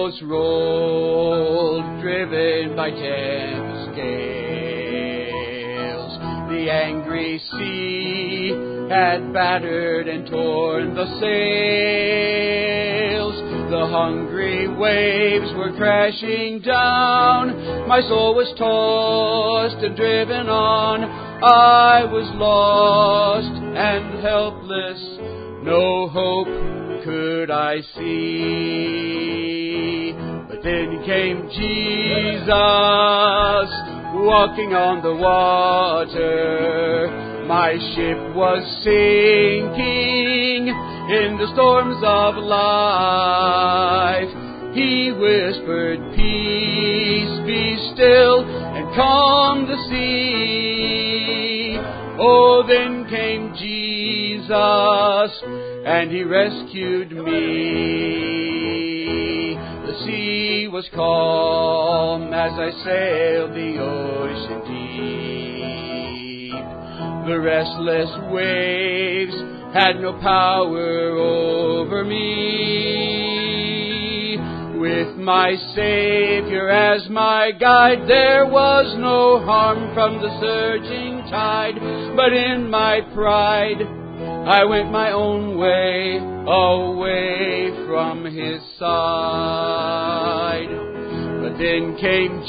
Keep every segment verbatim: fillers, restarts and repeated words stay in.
billows rolled, driven by tempest gales. The angry sea had battered and torn the sails. The hungry waves were crashing down. My soul was tossed and driven on. I was lost and helpless. No hope could I see. But then came Jesus, walking on the water. My ship was sinking in the storms of life. He whispered, "Peace, be still, and calm the sea." Oh, then came Jesus, and He rescued me. The sea was calm as I sailed the ocean deep. The restless waves had no power over me. With my Savior as my guide, there was no harm from the surging tide. But in my pride, I went my own way, away from His side. But then came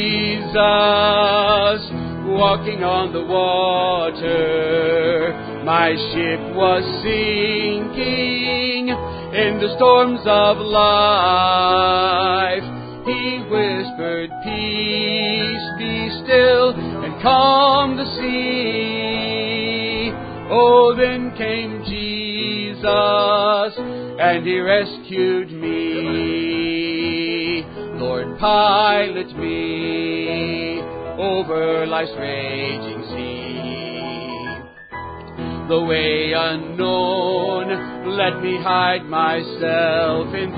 Jesus, walking on the water. My ship was sinking in the storms of life. He whispered, "Peace, be still, and calm the sea." Oh, then came Jesus, and He rescued me. Lord, pilot me over life's raging sea. The way unknown, let me hide myself in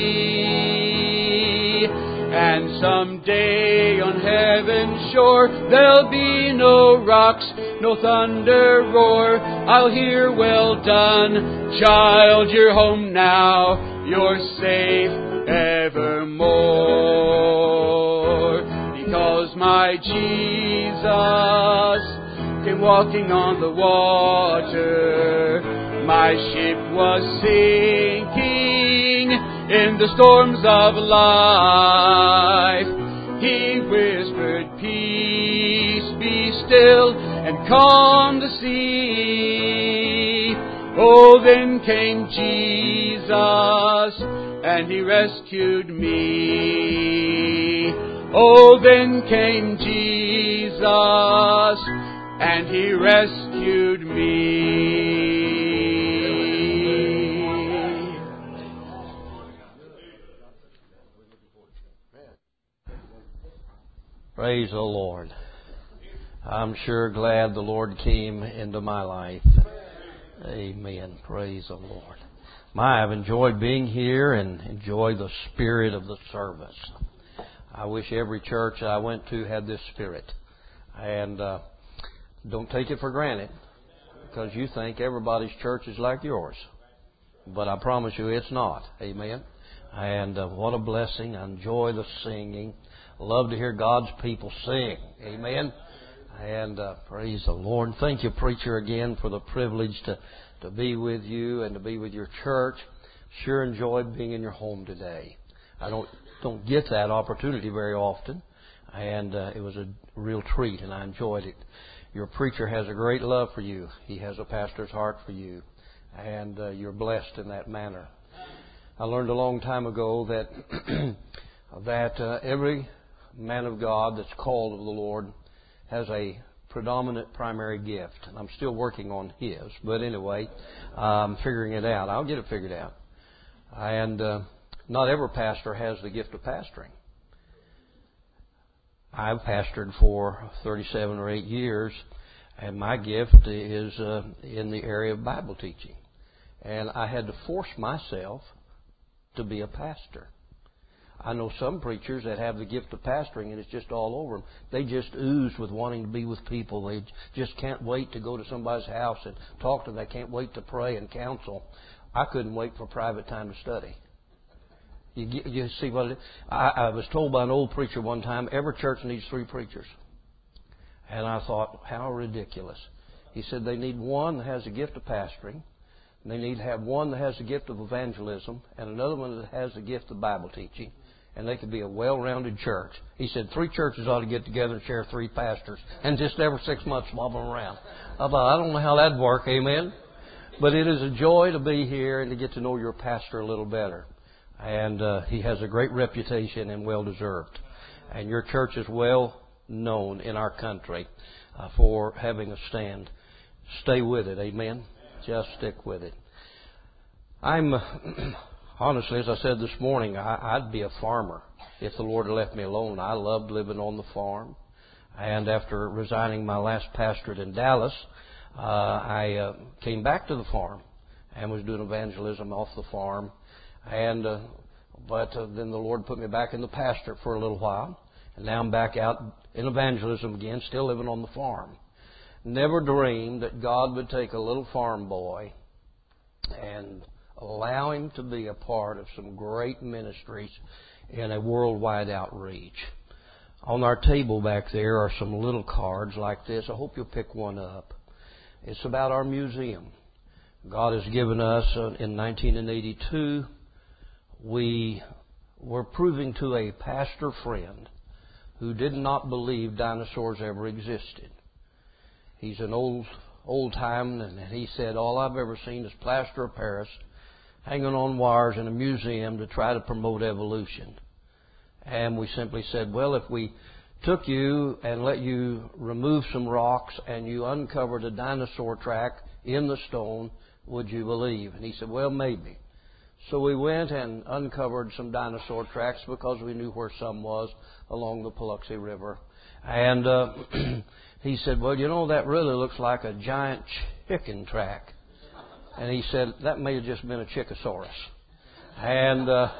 Thee. And someday on heaven's shore, there'll be no rocks, no thunder roar. I'll hear, "Well done, child, you're home now, you're safe evermore." Because my Jesus came walking on the water. My ship was sinking in the storms of life. He whispered, "Peace, be still, and calm the sea." Oh, then came Jesus, and He rescued me. Oh, then came Jesus, and He rescued me. Praise the Lord. I'm sure glad the Lord came into my life. Amen. Praise the Lord. My, I've enjoyed being here and enjoyed the spirit of the service. I wish every church I went to had this spirit. And uh, don't take it for granted, because you think everybody's church is like yours. But I promise you it's not. Amen. And uh, what a blessing. I enjoy the singing. Love to hear God's people sing. Amen. And uh, praise the Lord. Thank you, preacher, again for the privilege to, to be with you and to be with your church. Sure enjoyed being in your home today. I don't don't get that opportunity very often. And uh, it was a real treat, and I enjoyed it. Your preacher has a great love for you. He has a pastor's heart for you. And uh, you're blessed in that manner. I learned a long time ago that that uh, every man of God that's called of the Lord has a predominant primary gift. And I'm still working on his. But anyway, I'm figuring it out. I'll get it figured out. And uh, not every pastor has the gift of pastoring. I've pastored for thirty-seven or eight years, and my gift is uh, in the area of Bible teaching. And I had to force myself to be a pastor. I know some preachers that have the gift of pastoring, and it's just all over them. They just ooze with wanting to be with people. They just can't wait to go to somebody's house and talk to them. They can't wait to pray and counsel. I couldn't wait for private time to study. You, get, you see what it, I, I was told by an old preacher one time, every church needs three preachers. And I thought, how ridiculous. He said they need one that has the gift of pastoring. And they need to have one that has the gift of evangelism and another one that has the gift of Bible teaching. And they could be a well-rounded church. He said three churches ought to get together and share three pastors and just every six months swap them around. I thought, I don't know how that'd work, amen? But it is a joy to be here and to get to know your pastor a little better. And uh, he has a great reputation and well-deserved. And your church is well known in our country uh, for having a stand. Stay with it, amen? Just stick with it. I'm, uh, honestly, as I said this morning, I, I'd be a farmer if the Lord had left me alone. I loved living on the farm. And after resigning my last pastorate in Dallas, uh, I uh, came back to the farm and was doing evangelism off the farm. And uh, but uh, then the Lord put me back in the pastorate for a little while. And now I'm back out in evangelism again, still living on the farm. Never dreamed that God would take a little farm boy and allow him to be a part of some great ministries in a worldwide outreach. On our table back there are some little cards like this. I hope you'll pick one up. It's about our museum. God has given us, uh, in nineteen eighty-two, we were proving to a pastor friend who did not believe dinosaurs ever existed. He's an old, old time, and he said, all I've ever seen is plaster of Paris hanging on wires in a museum to try to promote evolution. And we simply said, well, if we took you and let you remove some rocks and you uncovered a dinosaur track in the stone, would you believe? And he said, well, maybe. So we went and uncovered some dinosaur tracks because we knew where some was along the Paluxy River. And uh, he said, well, you know, that really looks like a giant chicken track. And he said, that may have just been a Chickosaurus. And uh,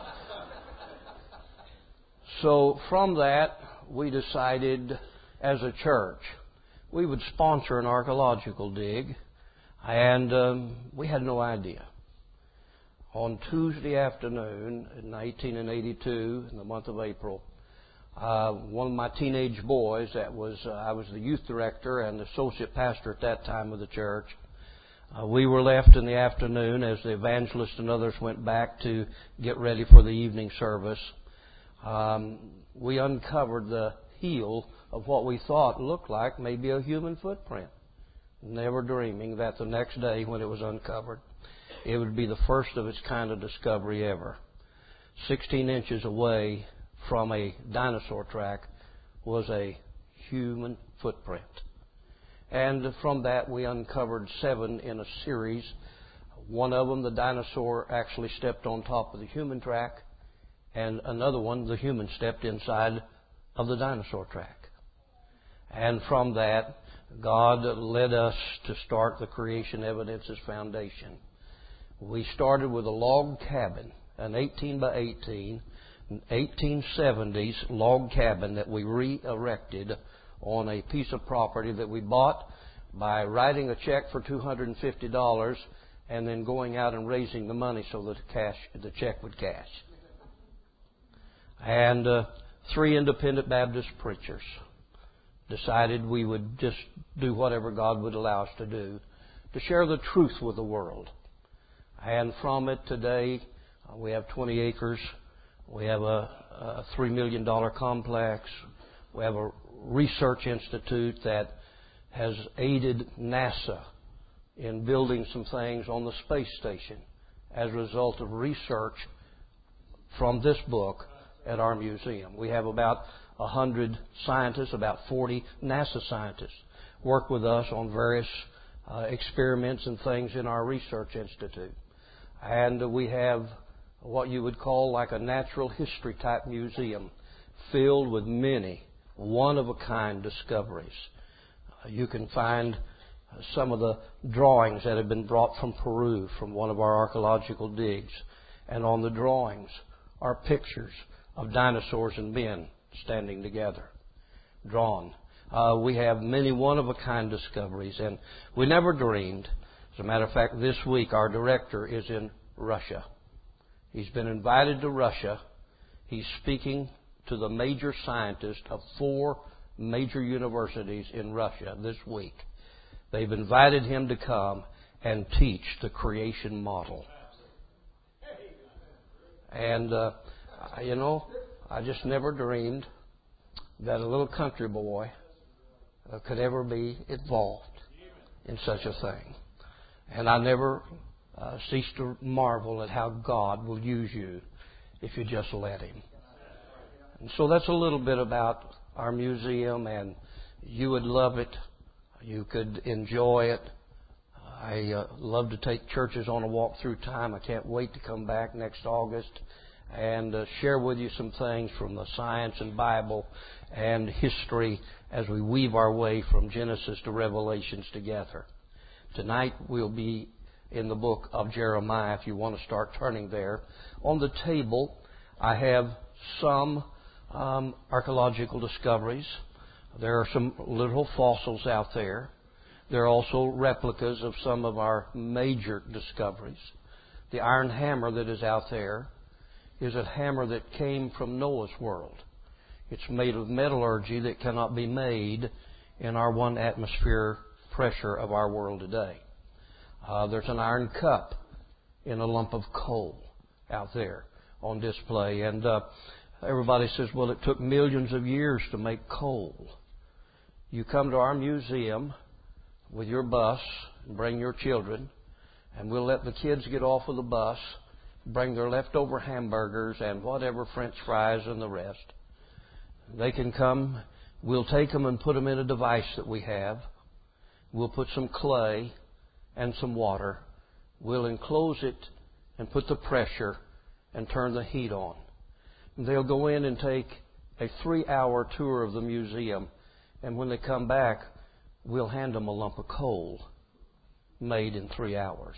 so from that, we decided as a church we would sponsor an archaeological dig. And um, we had no idea. On Tuesday afternoon in nineteen eighty-two, in the month of April, uh, one of my teenage boys, that was uh, I was the youth director and associate pastor at that time of the church. Uh, we were left in the afternoon as the evangelist and others went back to get ready for the evening service. Um, we uncovered the heel of what we thought looked like maybe a human footprint, never dreaming that the next day when it was uncovered, it would be the first of its kind of discovery ever. Sixteen inches away from a dinosaur track was a human footprint. And from that we uncovered seven in a series. One of them, the dinosaur actually stepped on top of the human track, and another one, the human stepped inside of the dinosaur track. And from that, God led us to start the Creation Evidences Foundation. We started with a log cabin, an eighteen by eighteen, eighteen seventies log cabin that we re-erected on a piece of property that we bought by writing a check for two hundred fifty dollars and then going out and raising the money so that the, cash, the check would cash. And uh, three independent Baptist preachers decided we would just do whatever God would allow us to do to share the truth with the world. And from it today, uh, we have twenty acres. We have a, a three million dollars complex. We have a research institute that has aided NASA in building some things on the space station as a result of research from this book at our museum. We have about one hundred scientists, about forty NASA scientists, work with us on various uh, experiments and things in our research institute. And we have what you would call like a natural history type museum filled with many one-of-a-kind discoveries. Uh, you can find uh, some of the drawings that have been brought from Peru from one of our archaeological digs. And on the drawings are pictures of dinosaurs and men standing together, drawn. Uh, we have many one-of-a-kind discoveries, and we never dreamed. As a matter of fact, this week our director is in Russia. He's been invited to Russia He's speaking to the major scientists of four major universities in Russia this week. They've invited him to come and teach the creation model. And, uh, you know, I just never dreamed that a little country boy uh, could ever be involved in such a thing. And I never uh, cease to marvel at how God will use you if you just let Him. And so that's a little bit about our museum, and you would love it. You could enjoy it. I uh, love to take churches on a walk-through time. I can't wait to come back next August and uh, share with you some things from the science and Bible and history as we weave our way from Genesis to Revelations together. Tonight we'll be in the book of Jeremiah, if you want to start turning there. On the table, I have some um, archaeological discoveries. There are some little fossils out there. There are also replicas of some of our major discoveries. The iron hammer that is out there is a hammer that came from Noah's world. It's made of metallurgy that cannot be made in our one atmosphere pressure of our world today. Uh, there's an iron cup in a lump of coal out there on display. And uh, everybody says, well, it took millions of years to make coal. You come to our museum with your bus and bring your children, and we'll let the kids get off of the bus, bring their leftover hamburgers and whatever, French fries and the rest. They can come. We'll take them and put them in a device that we have. We'll put some clay and some water. We'll enclose it and put the pressure and turn the heat on. And they'll go in and take a three-hour tour of the museum, and when they come back, we'll hand them a lump of coal made in three hours.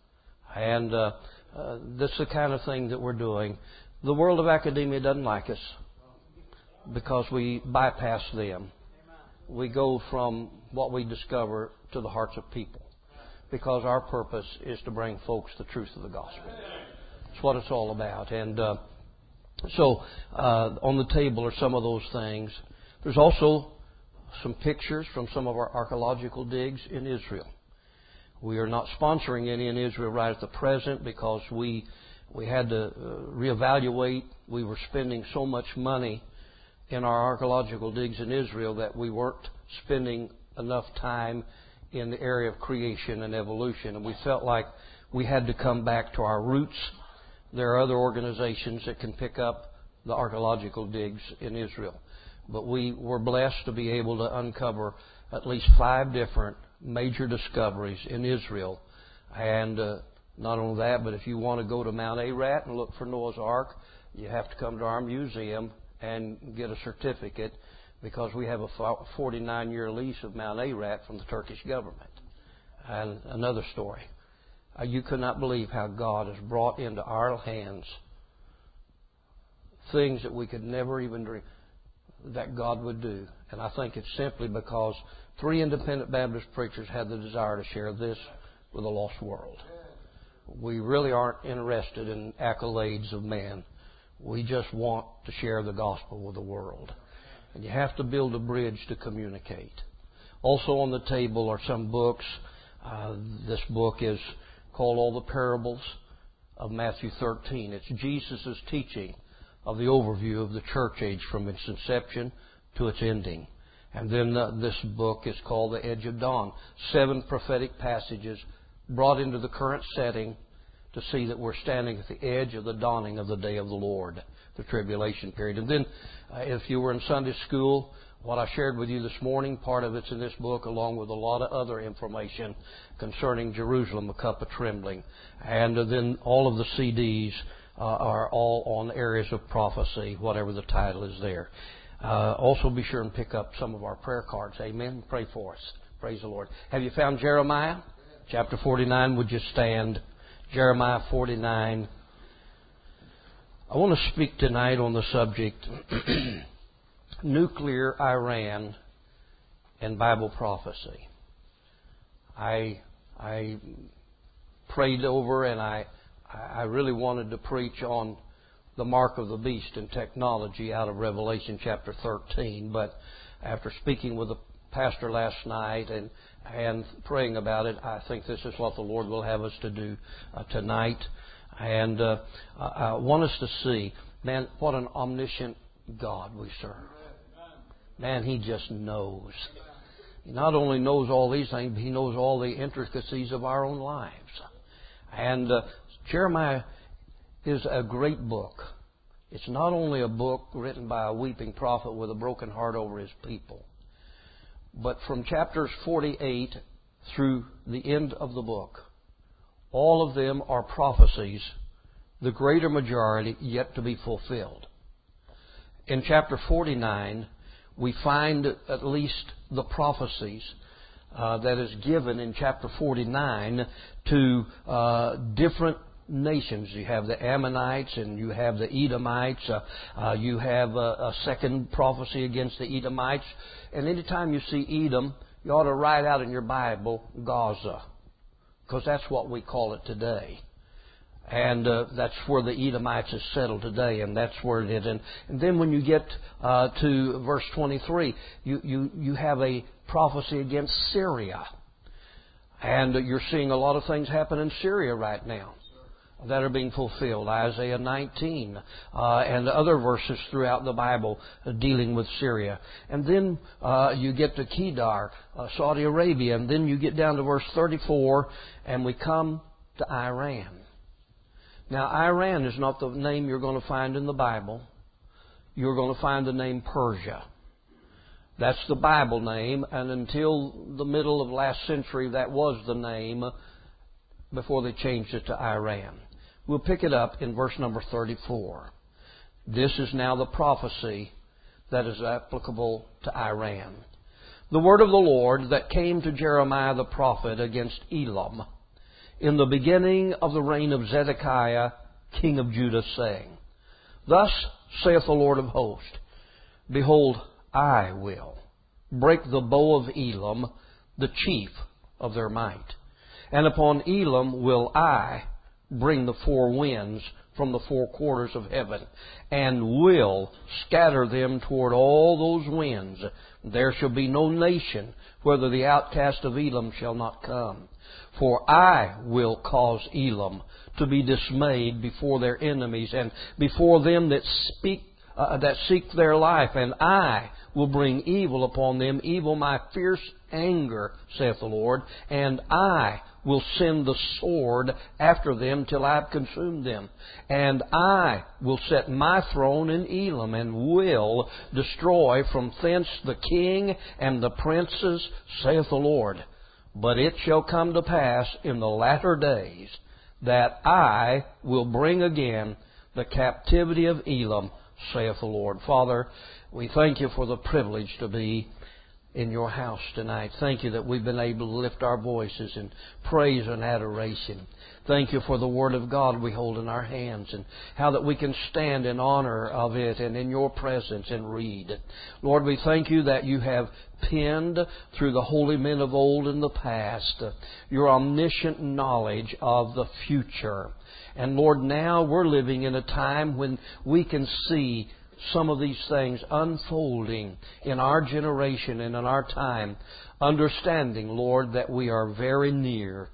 And uh, uh, this is the kind of thing that we're doing. The world of academia doesn't like us because we bypass them. We go from what we discover to the hearts of people because our purpose is to bring folks the truth of the gospel. That's what it's all about. And uh, so uh, on the table are some of those things. There's also some pictures from some of our archaeological digs in Israel. We are not sponsoring any in Israel right at the present because we we had to uh, reevaluate. We were spending so much money in our archaeological digs in Israel that we weren't spending enough time in the area of creation and evolution. And we felt like we had to come back to our roots. There are other organizations that can pick up the archaeological digs in Israel. But we were blessed to be able to uncover at least five different major discoveries in Israel. And uh, not only that, but if you want to go to Mount Ararat and look for Noah's Ark, you have to come to our museum and get a certificate because we have a forty-nine year lease of Mount Ararat from the Turkish government. And another story. Uh, you could not believe how God has brought into our hands things that we could never even dream that God would do. And I think it's simply because three independent Baptist preachers had the desire to share this with a lost world. We really aren't interested in accolades of man. We just want to share the gospel with the world. And you have to build a bridge to communicate. Also on the table are some books. Uh, this book is called All the Parables of Matthew thirteen. It's Jesus' teaching of the overview of the church age from its inception to its ending. And then uh, this book is called The Edge of Dawn. Seven prophetic passages brought into the current setting to see that we're standing at the edge of the dawning of the day of the Lord, the tribulation period. And then uh, if you were in Sunday school, what I shared with you this morning, part of it's in this book along with a lot of other information concerning Jerusalem, a cup of trembling. And uh, then all of the C Ds uh, are all on areas of prophecy, whatever the title is there. Uh, also be sure and pick up some of our prayer cards. Amen. Pray for us. Praise the Lord. Have you found Jeremiah? Chapter forty-nine. Would you stand? Jeremiah forty-nine. I want to speak tonight on the subject nuclear Iran and Bible prophecy. I I prayed over and I I really wanted to preach on the mark of the beast and technology out of Revelation chapter thirteen. But after speaking with the pastor last night and and praying about it, I think this is what the Lord will have us to do uh, tonight. And uh, I want us to see, man, what an omniscient God we serve. Man, He just knows. He not only knows all these things, but He knows all the intricacies of our own lives. And uh, Jeremiah is a great book. It's not only a book written by a weeping prophet with a broken heart over his people, but from chapters forty-eight through the end of the book, all of them are prophecies, the greater majority yet to be fulfilled. In chapter forty-nine, we find at least the prophecies uh, that is given in chapter forty-nine to uh, different nations. You have the Ammonites and you have the Edomites. Uh, uh, you have a, a second prophecy against the Edomites. And anytime you see Edom, you ought to write out in your Bible Gaza, because that's what we call it today. And uh, that's where the Edomites is settled today, and that's where it is. And, and then when you get uh, to verse twenty-three, you, you, you have a prophecy against Syria. And uh, you're seeing a lot of things happen in Syria right now that are being fulfilled. Isaiah nineteen uh, and other verses throughout the Bible uh, dealing with Syria. And then uh, you get to Kedar, uh, Saudi Arabia, and then you get down to verse thirty-four, and we come to Iran. Now, Iran is not the name you're going to find in the Bible. You're going to find the name Persia. That's the Bible name, and until the middle of last century, that was the name before they changed it to Iran. We'll pick it up in verse number thirty-four. This is now the prophecy that is applicable to Iran. The word of the Lord that came to Jeremiah the prophet against Elam in the beginning of the reign of Zedekiah, king of Judah, saying, Thus saith the Lord of hosts, Behold, I will break the bow of Elam, the chief of their might. And upon Elam will I bring the four winds from the four quarters of heaven, and will scatter them toward all those winds. There shall be no nation, whether the outcast of Elam shall not come. For I will cause Elam to be dismayed before their enemies, and before them that speak uh, that seek their life, and I will bring evil upon them, evil my fierce anger, saith the Lord, and I will send the sword after them till I have consumed them. And I will set my throne in Elam, and will destroy from thence the king and the princes, saith the Lord. But it shall come to pass in the latter days that I will bring again the captivity of Elam, saith the Lord. Father, we thank you for the privilege to be in your house tonight. Thank you that we've been able to lift our voices in praise and adoration. Thank you for the Word of God we hold in our hands, and how that we can stand in honor of it and in your presence and read. Lord, we thank you that you have penned through the holy men of old in the past your omniscient knowledge of the future. And Lord, now we're living in a time when we can see some of these things unfolding in our generation and in our time, understanding, Lord, that we are very near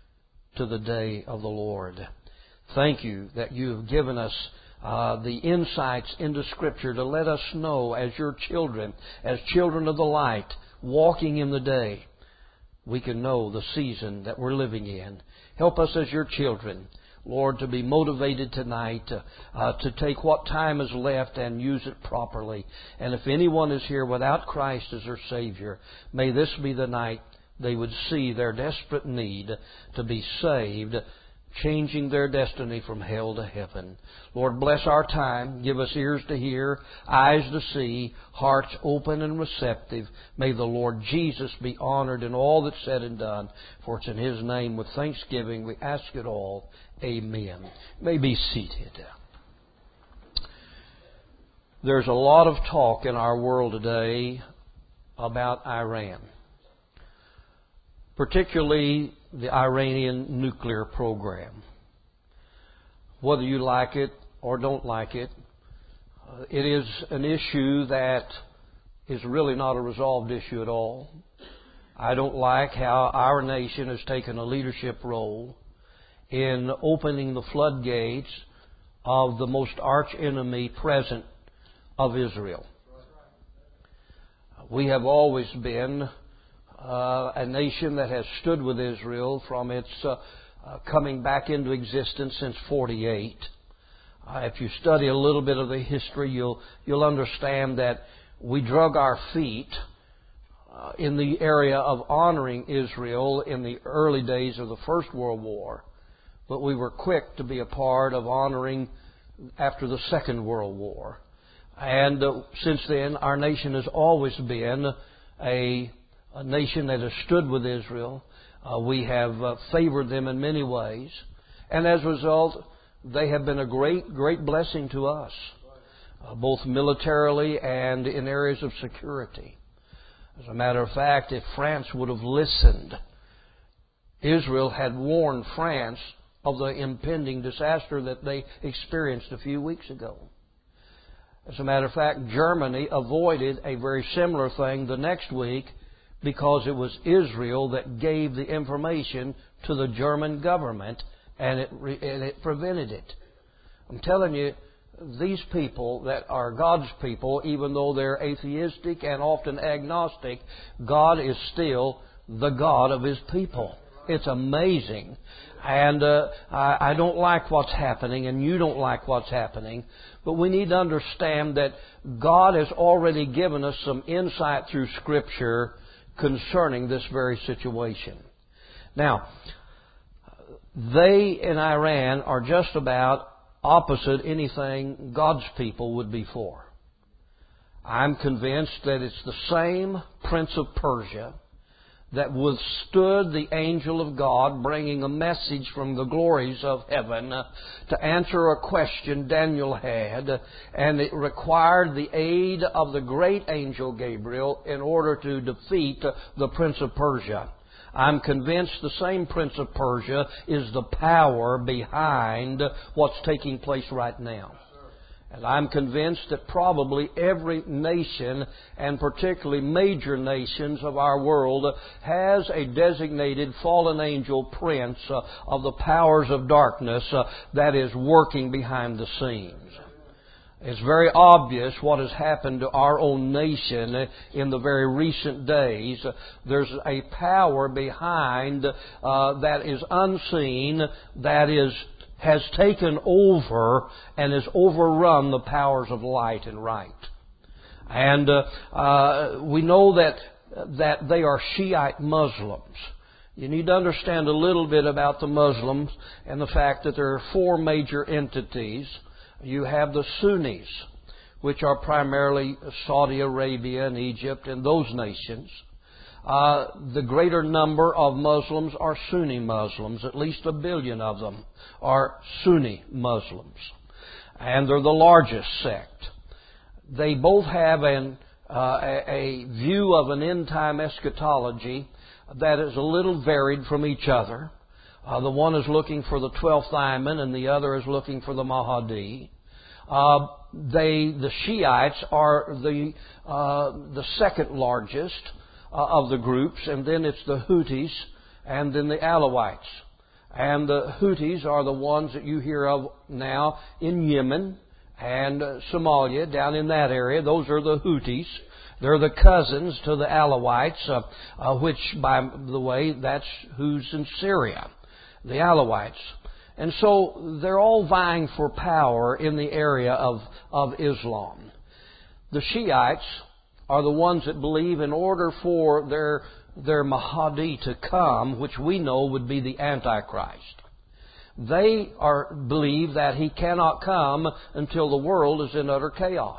to the day of the Lord. Thank you that you have given us uh, the insights into Scripture to let us know as your children, as children of the light, walking in the day, we can know the season that we're living in. Help us as your children, Lord, to be motivated tonight uh, uh, to take what time is left and use it properly. And if anyone is here without Christ as their Savior, may this be the night they would see their desperate need to be saved, changing their destiny from hell to heaven. Lord, bless our time. Give us ears to hear, eyes to see, hearts open and receptive. May the Lord Jesus be honored in all that's said and done. For it's in His name with thanksgiving we ask it all. Amen. You may be seated. There's a lot of talk in our world today about Iran, particularly the Iranian nuclear program. Whether you like it or don't like it, uh, it is an issue that is really not a resolved issue at all. I don't like how our nation has taken a leadership role in opening the floodgates of the most arch enemy present of Israel. We have always been uh, a nation that has stood with Israel from its uh, uh, coming back into existence since forty-eight. Uh, if you study a little bit of the history, you'll you'll understand that we drug our feet uh, in the area of honoring Israel in the early days of the First World War, but we were quick to be a part of honoring after the Second World War. And uh, since then, our nation has always been a, a nation that has stood with Israel. Uh, we have uh, favored them in many ways. And as a result, they have been a great, great blessing to us, uh, both militarily and in areas of security. As a matter of fact, if France would have listened, Israel had warned France of the impending disaster that they experienced a few weeks ago. As a matter of fact, Germany avoided a very similar thing the next week because it was Israel that gave the information to the German government, and it, and it prevented it. I'm telling you, these people that are God's people, even though they're atheistic and often agnostic, God is still the God of His people. It's amazing. And uh, I, I don't like what's happening, and you don't like what's happening. But we need to understand that God has already given us some insight through Scripture concerning this very situation. Now, they in Iran are just about opposite anything God's people would be for. I'm convinced that it's the same Prince of Persia that withstood the angel of God bringing a message from the glories of heaven to answer a question Daniel had, and it required the aid of the great angel Gabriel in order to defeat the Prince of Persia. I'm convinced the same Prince of Persia is the power behind what's taking place right now. And I'm convinced that probably every nation, and particularly major nations of our world, has a designated fallen angel prince uh, of the powers of darkness uh, that is working behind the scenes. It's very obvious what has happened to our own nation in the very recent days. There's a power behind uh, that is unseen, that is has taken over and has overrun the powers of light and right. And uh, uh, we know that that they are Shiite Muslims. You need to understand a little bit about the Muslims and the fact that there are four major entities. You have the Sunnis, which are primarily Saudi Arabia and Egypt and those nations. Uh, the greater number of Muslims are Sunni Muslims. At least a billion of them are Sunni Muslims. And they're the largest sect. They both have an, uh, a, a view of an end-time eschatology that is a little varied from each other. Uh, the one is looking for the twelfth Imam and the other is looking for the Mahdi. Uh, they, the Shiites are the, uh, the second largest of the groups, and then it's the Houthis, and then the Alawites. And the Houthis are the ones that you hear of now in Yemen and Somalia, down in that area. Those are the Houthis. They're the cousins to the Alawites, uh, uh, which, by the way, that's who's in Syria, the Alawites. And so they're all vying for power in the area of, of Islam. The Shiites are the ones that believe in order for their their Mahdi to come, which we know would be the Antichrist. They are believe that he cannot come until the world is in utter chaos.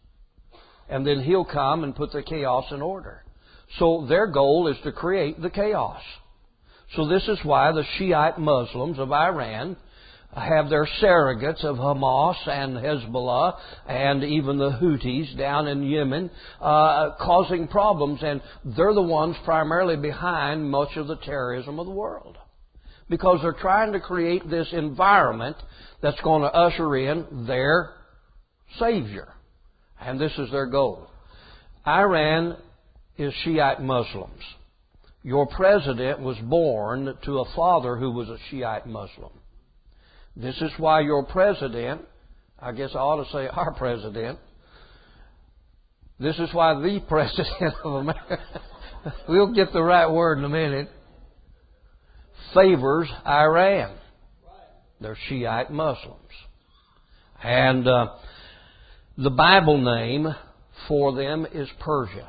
And then he'll come and put the chaos in order. So their goal is to create the chaos. So this is why the Shiite Muslims of Iran have their surrogates of Hamas and Hezbollah and even the Houthis down in Yemen uh, causing problems. And they're the ones primarily behind much of the terrorism of the world. because they're trying to create this environment that's going to usher in their Savior. And this is their goal. Iran is Shiite Muslims. Your president was born to a father who was a Shiite Muslim. This is why your president, I guess I ought to say our president, this is why the president of America, we'll get the right word in a minute, favors Iran. They're Shiite Muslims. And uh, the Bible name for them is Persia.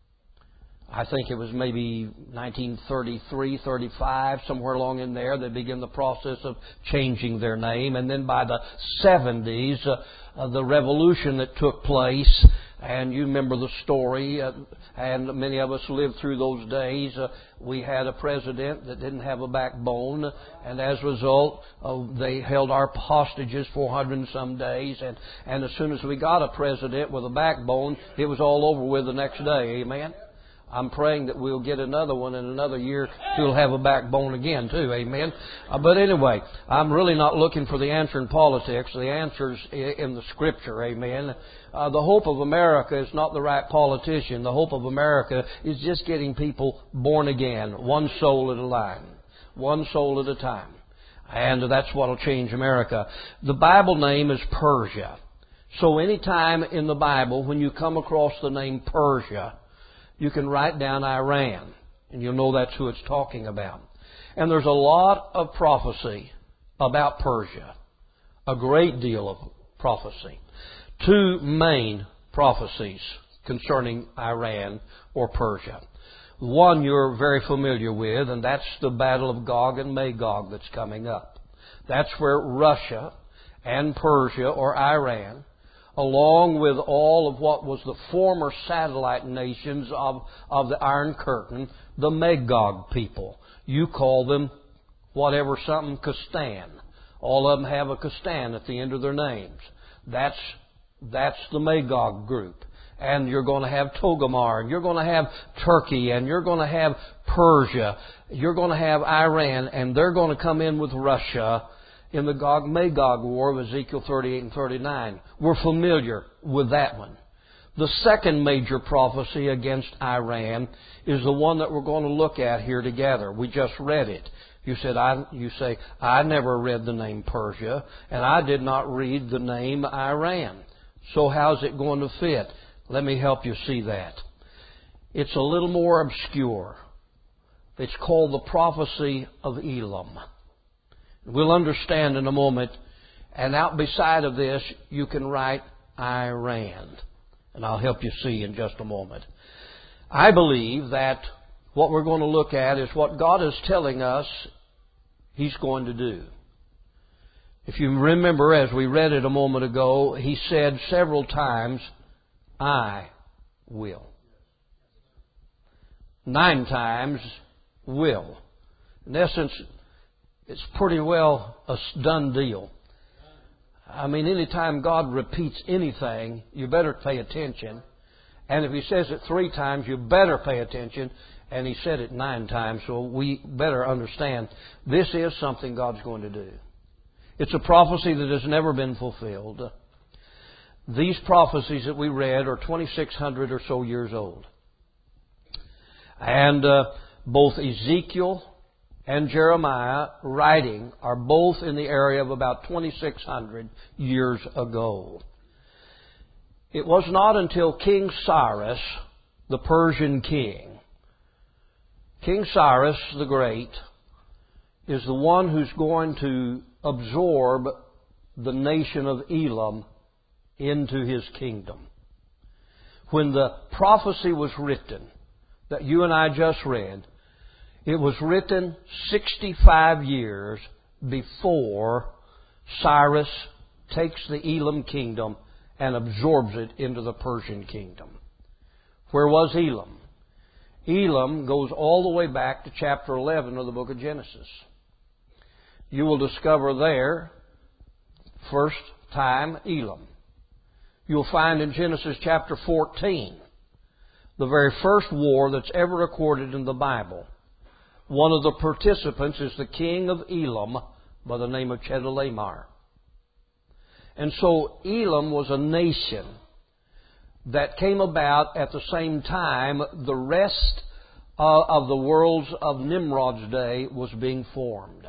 I think it was maybe nineteen thirty-three, thirty-five, somewhere along in there, they began the process of changing their name. And then by the seventies, uh, uh, the revolution that took place, and you remember the story, uh, and many of us lived through those days. Uh, we had a president that didn't have a backbone, and as a result, uh, they held our hostages four hundred and some days. And, and as soon as we got a president with a backbone, it was all over with the next day. Amen? I'm praying that we'll get another one in another year who'll have a backbone again too. Amen. Uh, but anyway, I'm really not looking for the answer in politics. The answer's in the Scripture. Amen. Uh, the hope of America is not the right politician. The hope of America is just getting people born again, one soul at a time, one soul at a time. And that's what'll change America. The Bible name is Persia. So any time in the Bible when you come across the name Persia, you can write down Iran, and you'll know that's who it's talking about. And there's a lot of prophecy about Persia, a great deal of prophecy. Two main prophecies concerning Iran or Persia. One you're very familiar with, and that's the Battle of Gog and Magog that's coming up. That's where Russia and Persia or Iran, along with all of what was the former satellite nations of, of the Iron Curtain, the Magog people. You call them whatever, something Kastan. All of them have a Kastan at the end of their names. That's, that's the Magog group. And you're going to have Togarmah, and you're going to have Turkey, and you're going to have Persia. You're going to have Iran, and they're going to come in with Russia in the Gog-Magog War of Ezekiel thirty-eight and thirty-nine. We're familiar with that one. The second major prophecy against Iran is the one that we're going to look at here together. We just read it. You said, I, you say, I never read the name Persia, and I did not read the name Iran. So how's it going to fit? Let me help you see that. It's a little more obscure. It's called the prophecy of Elam. We'll understand in a moment. And out beside of this, you can write Iran. And I'll help you see in just a moment. I believe that what we're going to look at is what God is telling us He's going to do. If you remember, as we read it a moment ago, He said several times, I will. Nine times, will. In essence, it's pretty well a done deal. I mean, anytime God repeats anything, you better pay attention. And if He says it three times, you better pay attention. And He said it nine times, so we better understand this is something God's going to do. It's a prophecy that has never been fulfilled. These prophecies that we read are twenty-six hundred or so years old. And uh, both Ezekiel and Jeremiah writing are both in the area of about twenty-six hundred years ago. It was not until King Cyrus, the Persian king, King Cyrus the Great, is the one who's going to absorb the nation of Elam into his kingdom. When the prophecy was written that you and I just read, it was written sixty-five years before Cyrus takes the Elam kingdom and absorbs it into the Persian kingdom. Where was Elam? Elam goes all the way back to chapter eleven of the book of Genesis. You will discover there, first time, Elam. You'll find in Genesis chapter fourteen, the very first war that's ever recorded in the Bible. one of the participants is the king of Elam by the name of Chedorlaomer. And so Elam was a nation that came about at the same time the rest uh, of the worlds of Nimrod's day was being formed.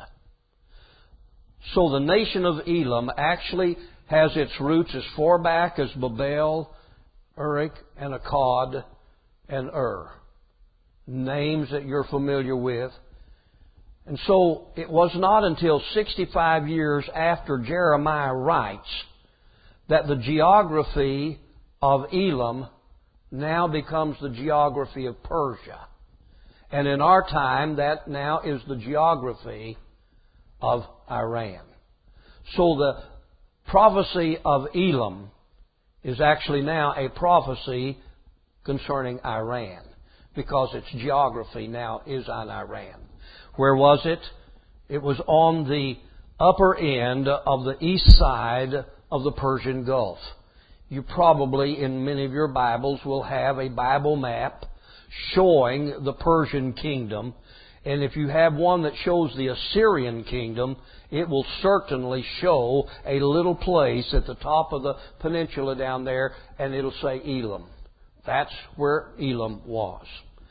So the nation of Elam actually has its roots as far back as Babel, Uruk, and Akkad, and Ur. Names that you're familiar with. And so it was not until sixty-five years after Jeremiah writes that the geography of Elam now becomes the geography of Persia. And in our time, that now is the geography of Iran. So the prophecy of Elam is actually now a prophecy concerning Iran, because its geography now is on Iran. Where was it? It was on the upper end of the east side of the Persian Gulf. You probably, in many of your Bibles, will have a Bible map showing the Persian kingdom. And if you have one that shows the Assyrian kingdom, it will certainly show a little place at the top of the peninsula down there, and it'll say Elam. That's where Elam was.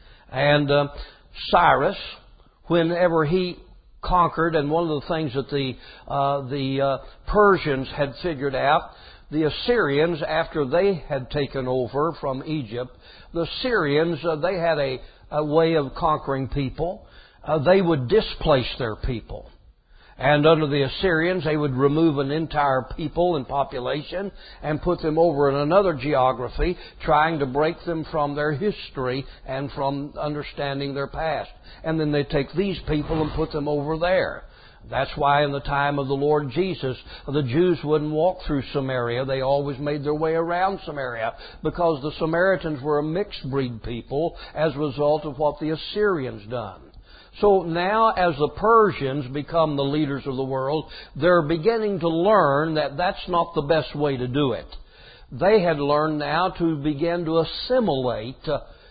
And uh, Cyrus, whenever he conquered, and one of the things that the uh, the uh, Persians had figured out, the Assyrians, after they had taken over from Egypt, the Assyrians, uh, they had a, a way of conquering people. Uh, they would displace their people. And under the Assyrians, they would remove an entire people and population and put them over in another geography, trying to break them from their history and from understanding their past. And then they'd take these people and put them over there. That's why in the time of the Lord Jesus, the Jews wouldn't walk through Samaria. They always made their way around Samaria, because the Samaritans were a mixed breed people as a result of what the Assyrians done. So now, as the Persians become the leaders of the world, they're beginning to learn that that's not the best way to do it. They had learned now to begin to assimilate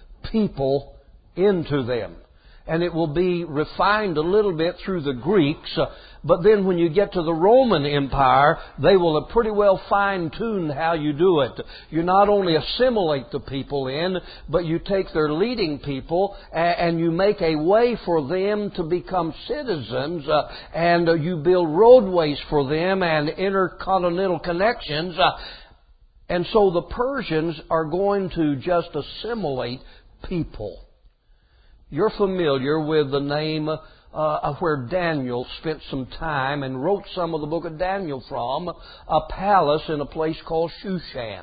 people into them. And it will be refined a little bit through the Greeks. But then when you get to the Roman Empire, they will have pretty well fine-tuned how you do it. You not only assimilate the people in, but you take their leading people and you make a way for them to become citizens, and you build roadways for them and intercontinental connections. And so the Persians are going to just assimilate people. You're familiar with the name uh, of where Daniel spent some time and wrote some of the book of Daniel from, a palace in a place called Shushan.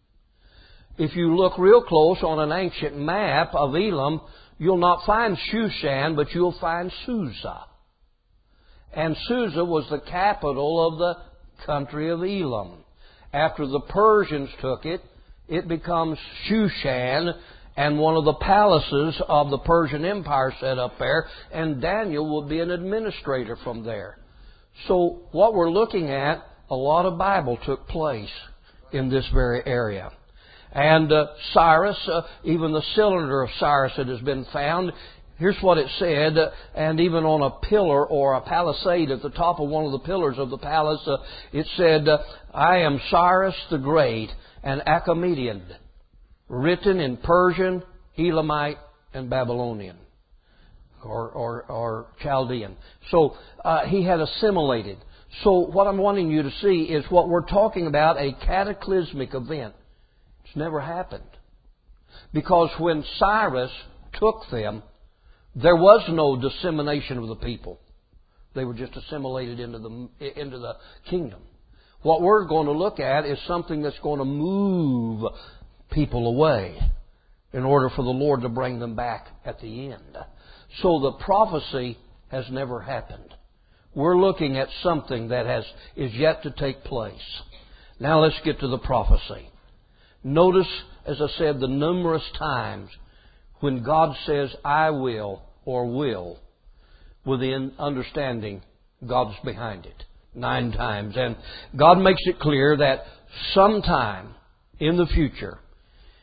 If you look real close on an ancient map of Elam, you'll not find Shushan, but you'll find Susa. And Susa was the capital of the country of Elam. After the Persians took it, it becomes Shushan, and one of the palaces of the Persian Empire set up there, and Daniel will be an administrator from there. So what we're looking at, a lot of Bible took place in this very area. And uh, Cyrus, uh, even the cylinder of Cyrus that has been found, here's what it said, uh, and even on a pillar or a palisade at the top of one of the pillars of the palace, uh, it said, uh, I am Cyrus the Great, an Achaemenid, written in Persian, Elamite, and Babylonian, or, or, or Chaldean. So uh, he had assimilated. So what I'm wanting you to see is what we're talking about, a cataclysmic event. It's never happened. Because when Cyrus took them, there was no dissemination of the people. They were just assimilated into the, into the kingdom. What we're going to look at is something that's going to move people away in order for the Lord to bring them back at the end. So the prophecy has never happened. We're looking at something that has is yet to take place. Now let's get to the prophecy. Notice, as I said, the numerous times when God says, I will or will, within understanding God's behind it. Nine times. And God makes it clear that sometime in the future,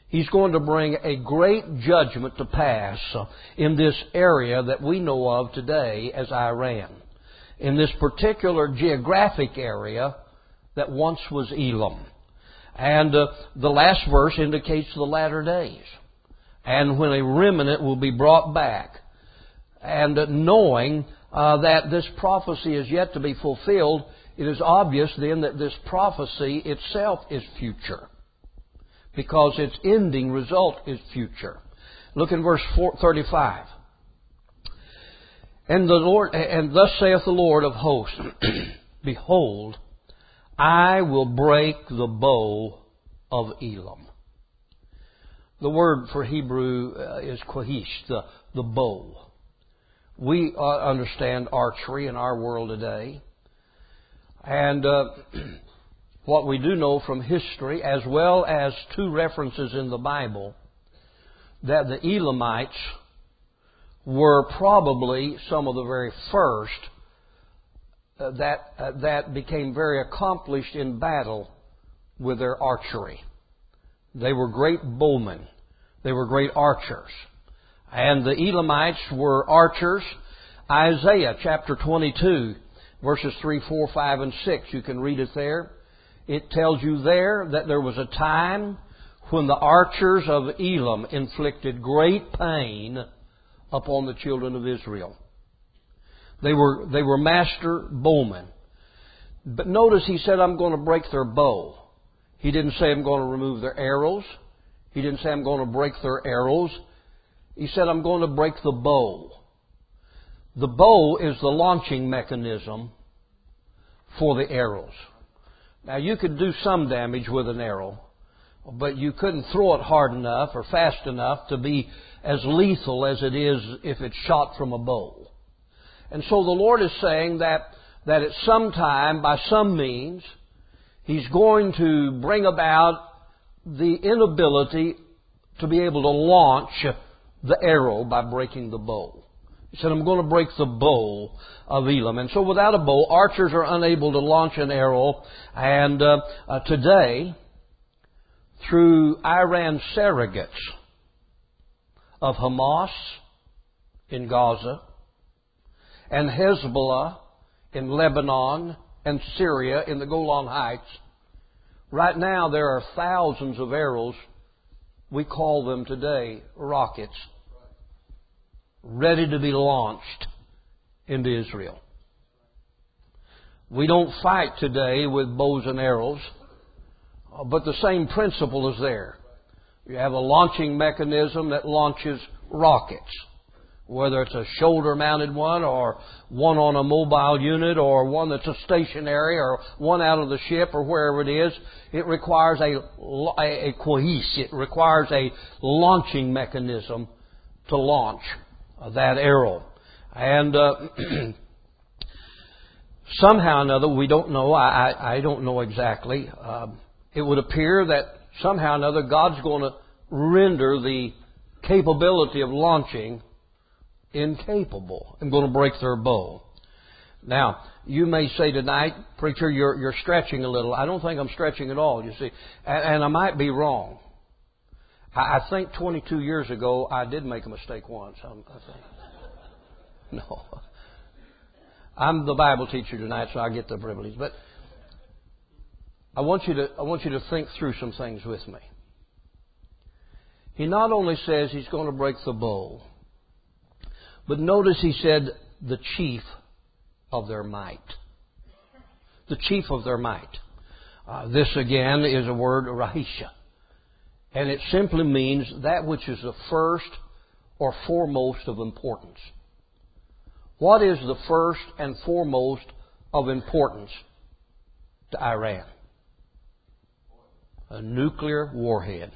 He's going to bring a great judgment to pass in this area that we know of today as Iran. In this particular geographic area that once was Elam. And uh, the last verse indicates the latter days. And when a remnant will be brought back. And uh, knowing uh, that this prophecy is yet to be fulfilled, it is obvious then that this prophecy itself is future. Because its ending result is future. Look in verse thirty-five. And the Lord, and thus saith the Lord of hosts, Behold, I will break the bow of Elam. The word for Hebrew uh, is kohish, the, the bow. We uh, understand archery in our world today. And uh, what we do know from history, as well as two references in the Bible, that the Elamites were probably some of the very first uh, that uh, that became very accomplished in battle with their archery. They were great bowmen. They were great archers. And the Elamites were archers. Isaiah chapter twenty-two, verses three, four, five, and six. You can read it there. It tells you there that there was a time when the archers of Elam inflicted great pain upon the children of Israel. They were, they were master bowmen. But notice he said, I'm going to break their bow. He didn't say I'm going to remove their arrows. He didn't say I'm going to break their arrows. He said I'm going to break the bow. The bow is the launching mechanism for the arrows. Now you could do some damage with an arrow, but you couldn't throw it hard enough or fast enough to be as lethal as it is if it's shot from a bow. And so the Lord is saying that, that at some time, by some means, He's going to bring about the inability to be able to launch the arrow by breaking the bow. He said, I'm going to break the bow of Elam. And so without a bow, archers are unable to launch an arrow. And uh, uh, today, through Iran surrogates of Hamas in Gaza and Hezbollah in Lebanon and Syria in the Golan Heights, right now there are thousands of arrows, we call them today rockets, ready to be launched into Israel. We don't fight today with bows and arrows, but the same principle is there. You have a launching mechanism that launches rockets, whether it's a shoulder-mounted one or one on a mobile unit or one that's a stationary or one out of the ship or wherever it is. It requires a, a, a kohish. It requires a launching mechanism to launch that arrow. And uh, somehow or another, we don't know, I, I, I don't know exactly, uh, it would appear that somehow or another God's going to render the capability of launching incapable and going to break their bow. Now, you may say tonight, preacher, you're, you're stretching a little. I don't think I'm stretching at all, you see. And, and I might be wrong. I, I think twenty-two years ago, I did make a mistake once. I, I think. No. I'm the Bible teacher tonight, so I get the privilege. But I want you to, I want you to think through some things with me. He not only says he's going to break the bow, but notice he said the chief of their might. The chief of their might. Uh, this again is a word, rahisha. And it simply means that which is the first or foremost of importance. What is the first and foremost of importance to Iran? A nuclear warhead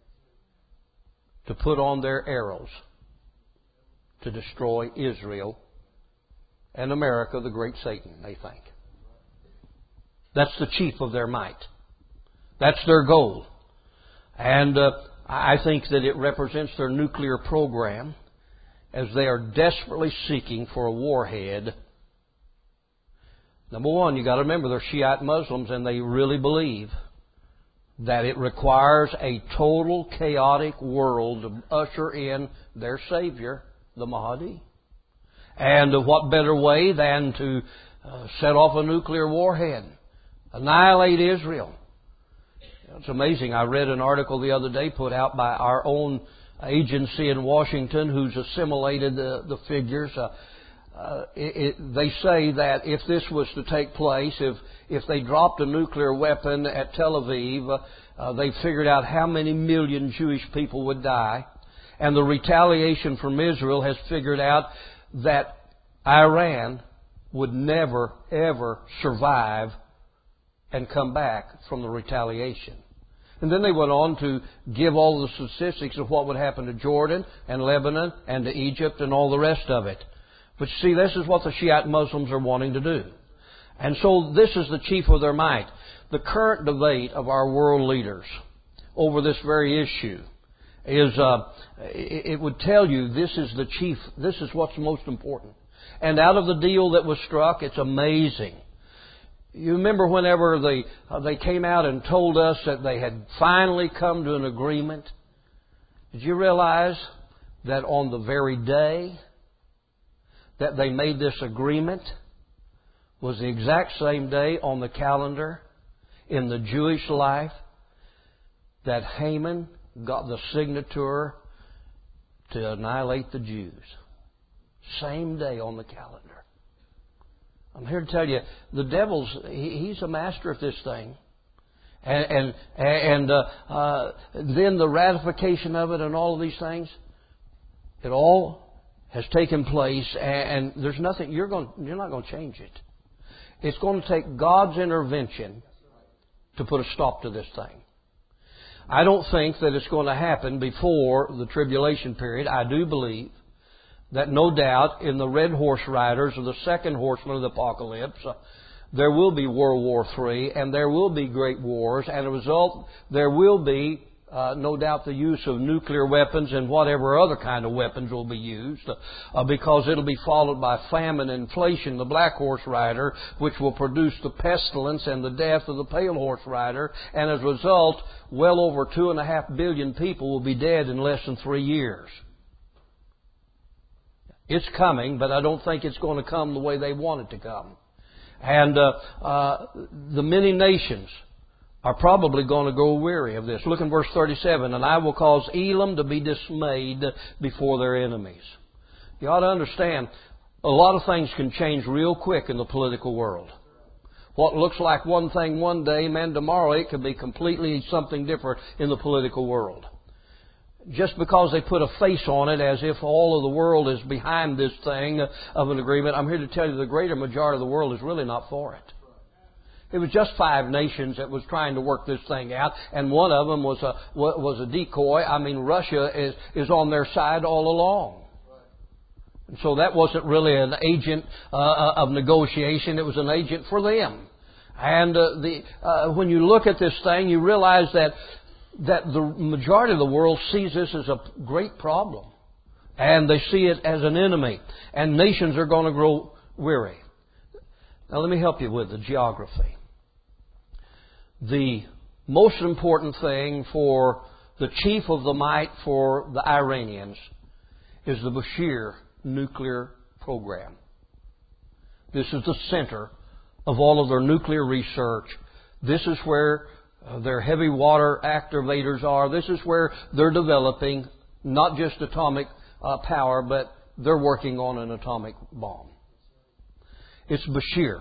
to put on their arrows to destroy Israel and America, the great Satan, they think. That's the chief of their might. That's their goal. And uh, I think that it represents their nuclear program as they are desperately seeking for a warhead. Number one, you've got to remember they're Shiite Muslims and they really believe that it requires a total chaotic world to usher in their Savior, the Mahdi. And what better way than to uh, set off a nuclear warhead, annihilate Israel. It's amazing. I read an article the other day put out by our own agency in Washington who's assimilated the, the figures. Uh, uh, it, it, they say that if this was to take place, if if they dropped a nuclear weapon at Tel Aviv, uh, uh, they figured out how many million Jewish people would die. And the retaliation from Israel has figured out that Iran would never, ever survive and come back from the retaliation. And then they went on to give all the statistics of what would happen to Jordan and Lebanon and to Egypt and all the rest of it. But you see, this is what the Shiite Muslims are wanting to do. And so this is the chief of their might. The current debate of our world leaders over this very issue is, uh, it would tell you this is the chief, this is what's most important. And out of the deal that was struck, it's amazing. You remember whenever they, uh, they came out and told us that they had finally come to an agreement? Did you realize that on the very day that they made this agreement was the exact same day on the calendar in the Jewish life that Haman got the signature to annihilate the Jews? Same day on the calendar. I'm here to tell you, the devil's, he, he's a master of this thing. And, and, and uh, uh, then the ratification of it and all of these things, it all has taken place, and, and there's nothing, you're going, you're not going to change it. It's going to take God's intervention to put a stop to this thing. I don't think that it's going to happen before the tribulation period. I do believe that no doubt in the red horse riders or the second horseman of the apocalypse, uh, there will be World War Three and there will be great wars, and as a result, there will be uh, no doubt the use of nuclear weapons and whatever other kind of weapons will be used, uh, because it'll be followed by famine, inflation, the black horse rider, which will produce the pestilence and the death of the pale horse rider, and as a result, well over two and a half billion people will be dead in less than three years. It's coming, but I don't think it's going to come the way they want it to come. And uh, uh, the many nations are probably going to grow weary of this. Look in verse thirty-seven. And I will cause Elam to be dismayed before their enemies. You ought to understand, a lot of things can change real quick in the political world. What looks like one thing one day, man, tomorrow it could be completely something different in the political world. Just because they put a face on it as if all of the world is behind this thing of an agreement, I'm here to tell you the greater majority of the world is really not for it. It was just five nations that was trying to work this thing out, and one of them was a was a decoy. I mean, Russia is is on their side all along. And so that wasn't really an agent uh, of negotiation. It was an agent for them. And uh, the uh, when you look at this thing, you realize that that the majority of the world sees this as a great problem. And they see it as an enemy. And nations are going to grow weary. Now let me help you with the geography. The most important thing for the chief of the might for the Iranians is the Bashir nuclear program. This is the center of all of their nuclear research. This is where Uh, their heavy water activators are. This is where they're developing not just atomic uh, power, but they're working on an atomic bomb. It's Bashir.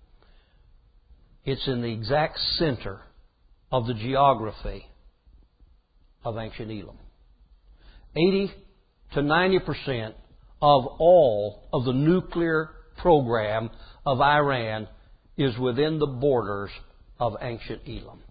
It's in the exact center of the geography of ancient Elam. eighty to ninety percent of all of the nuclear program of Iran is within the borders of ancient Elam.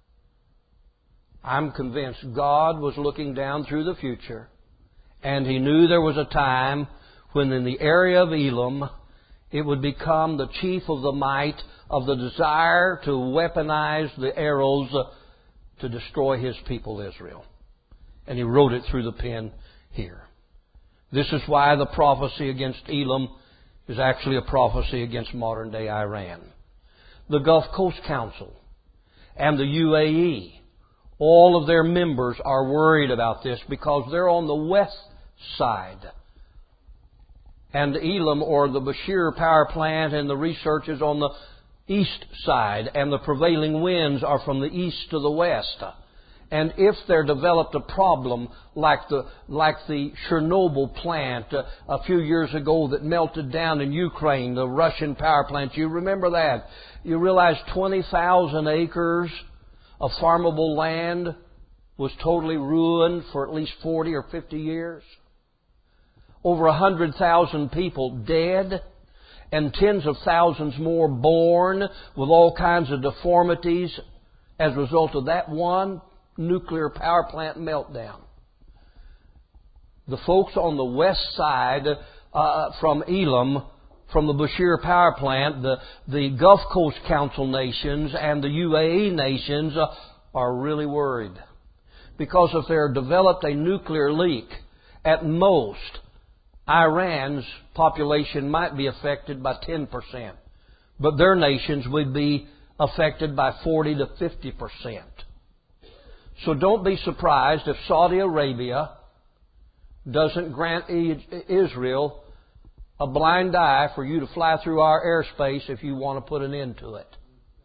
I'm convinced God was looking down through the future, and He knew there was a time when in the area of Elam it would become the chief of the might of the desire to weaponize the arrows to destroy His people Israel. And He wrote it through the pen here. This is why the prophecy against Elam is actually a prophecy against modern day Iran. The Gulf Coast Council and the U A E All of their members are worried about this because they're on the west side. And Elam, or the Bashir power plant, and the research is on the east side, and the prevailing winds are from the east to the west. And if there developed a problem like the like the Chernobyl plant uh, a few years ago that melted down in Ukraine, the Russian power plant, you remember that? You realize twenty thousand acres of farmable land was totally ruined for at least forty or fifty years? Over one hundred thousand people dead, and tens of thousands more born with all kinds of deformities as a result of that one nuclear power plant meltdown. The folks on the west side uh, from Elam, from the Bashir power plant, the, the Gulf Coast Council nations and the U A E nations uh, are really worried. Because if there developed a nuclear leak, at most, Iran's population might be affected by ten percent. But their nations would be affected by forty to fifty percent. So don't be surprised if Saudi Arabia doesn't grant Israel a blind eye for you to fly through our airspace if you want to put an end to it.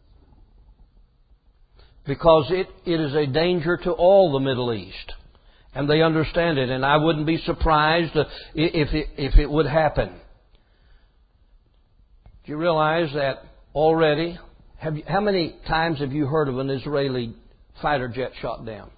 Because it, it is a danger to all the Middle East. And they understand it. And I wouldn't be surprised if it, if it would happen. Do you realize that already? Have you, how many times have you heard of an Israeli fighter jet shot down?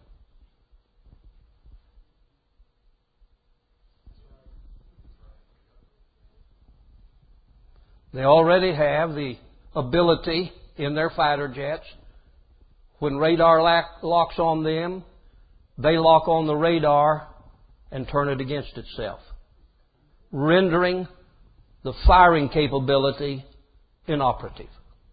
They already have the ability in their fighter jets. When radar locks on them, they lock on the radar and turn it against itself, rendering the firing capability inoperative.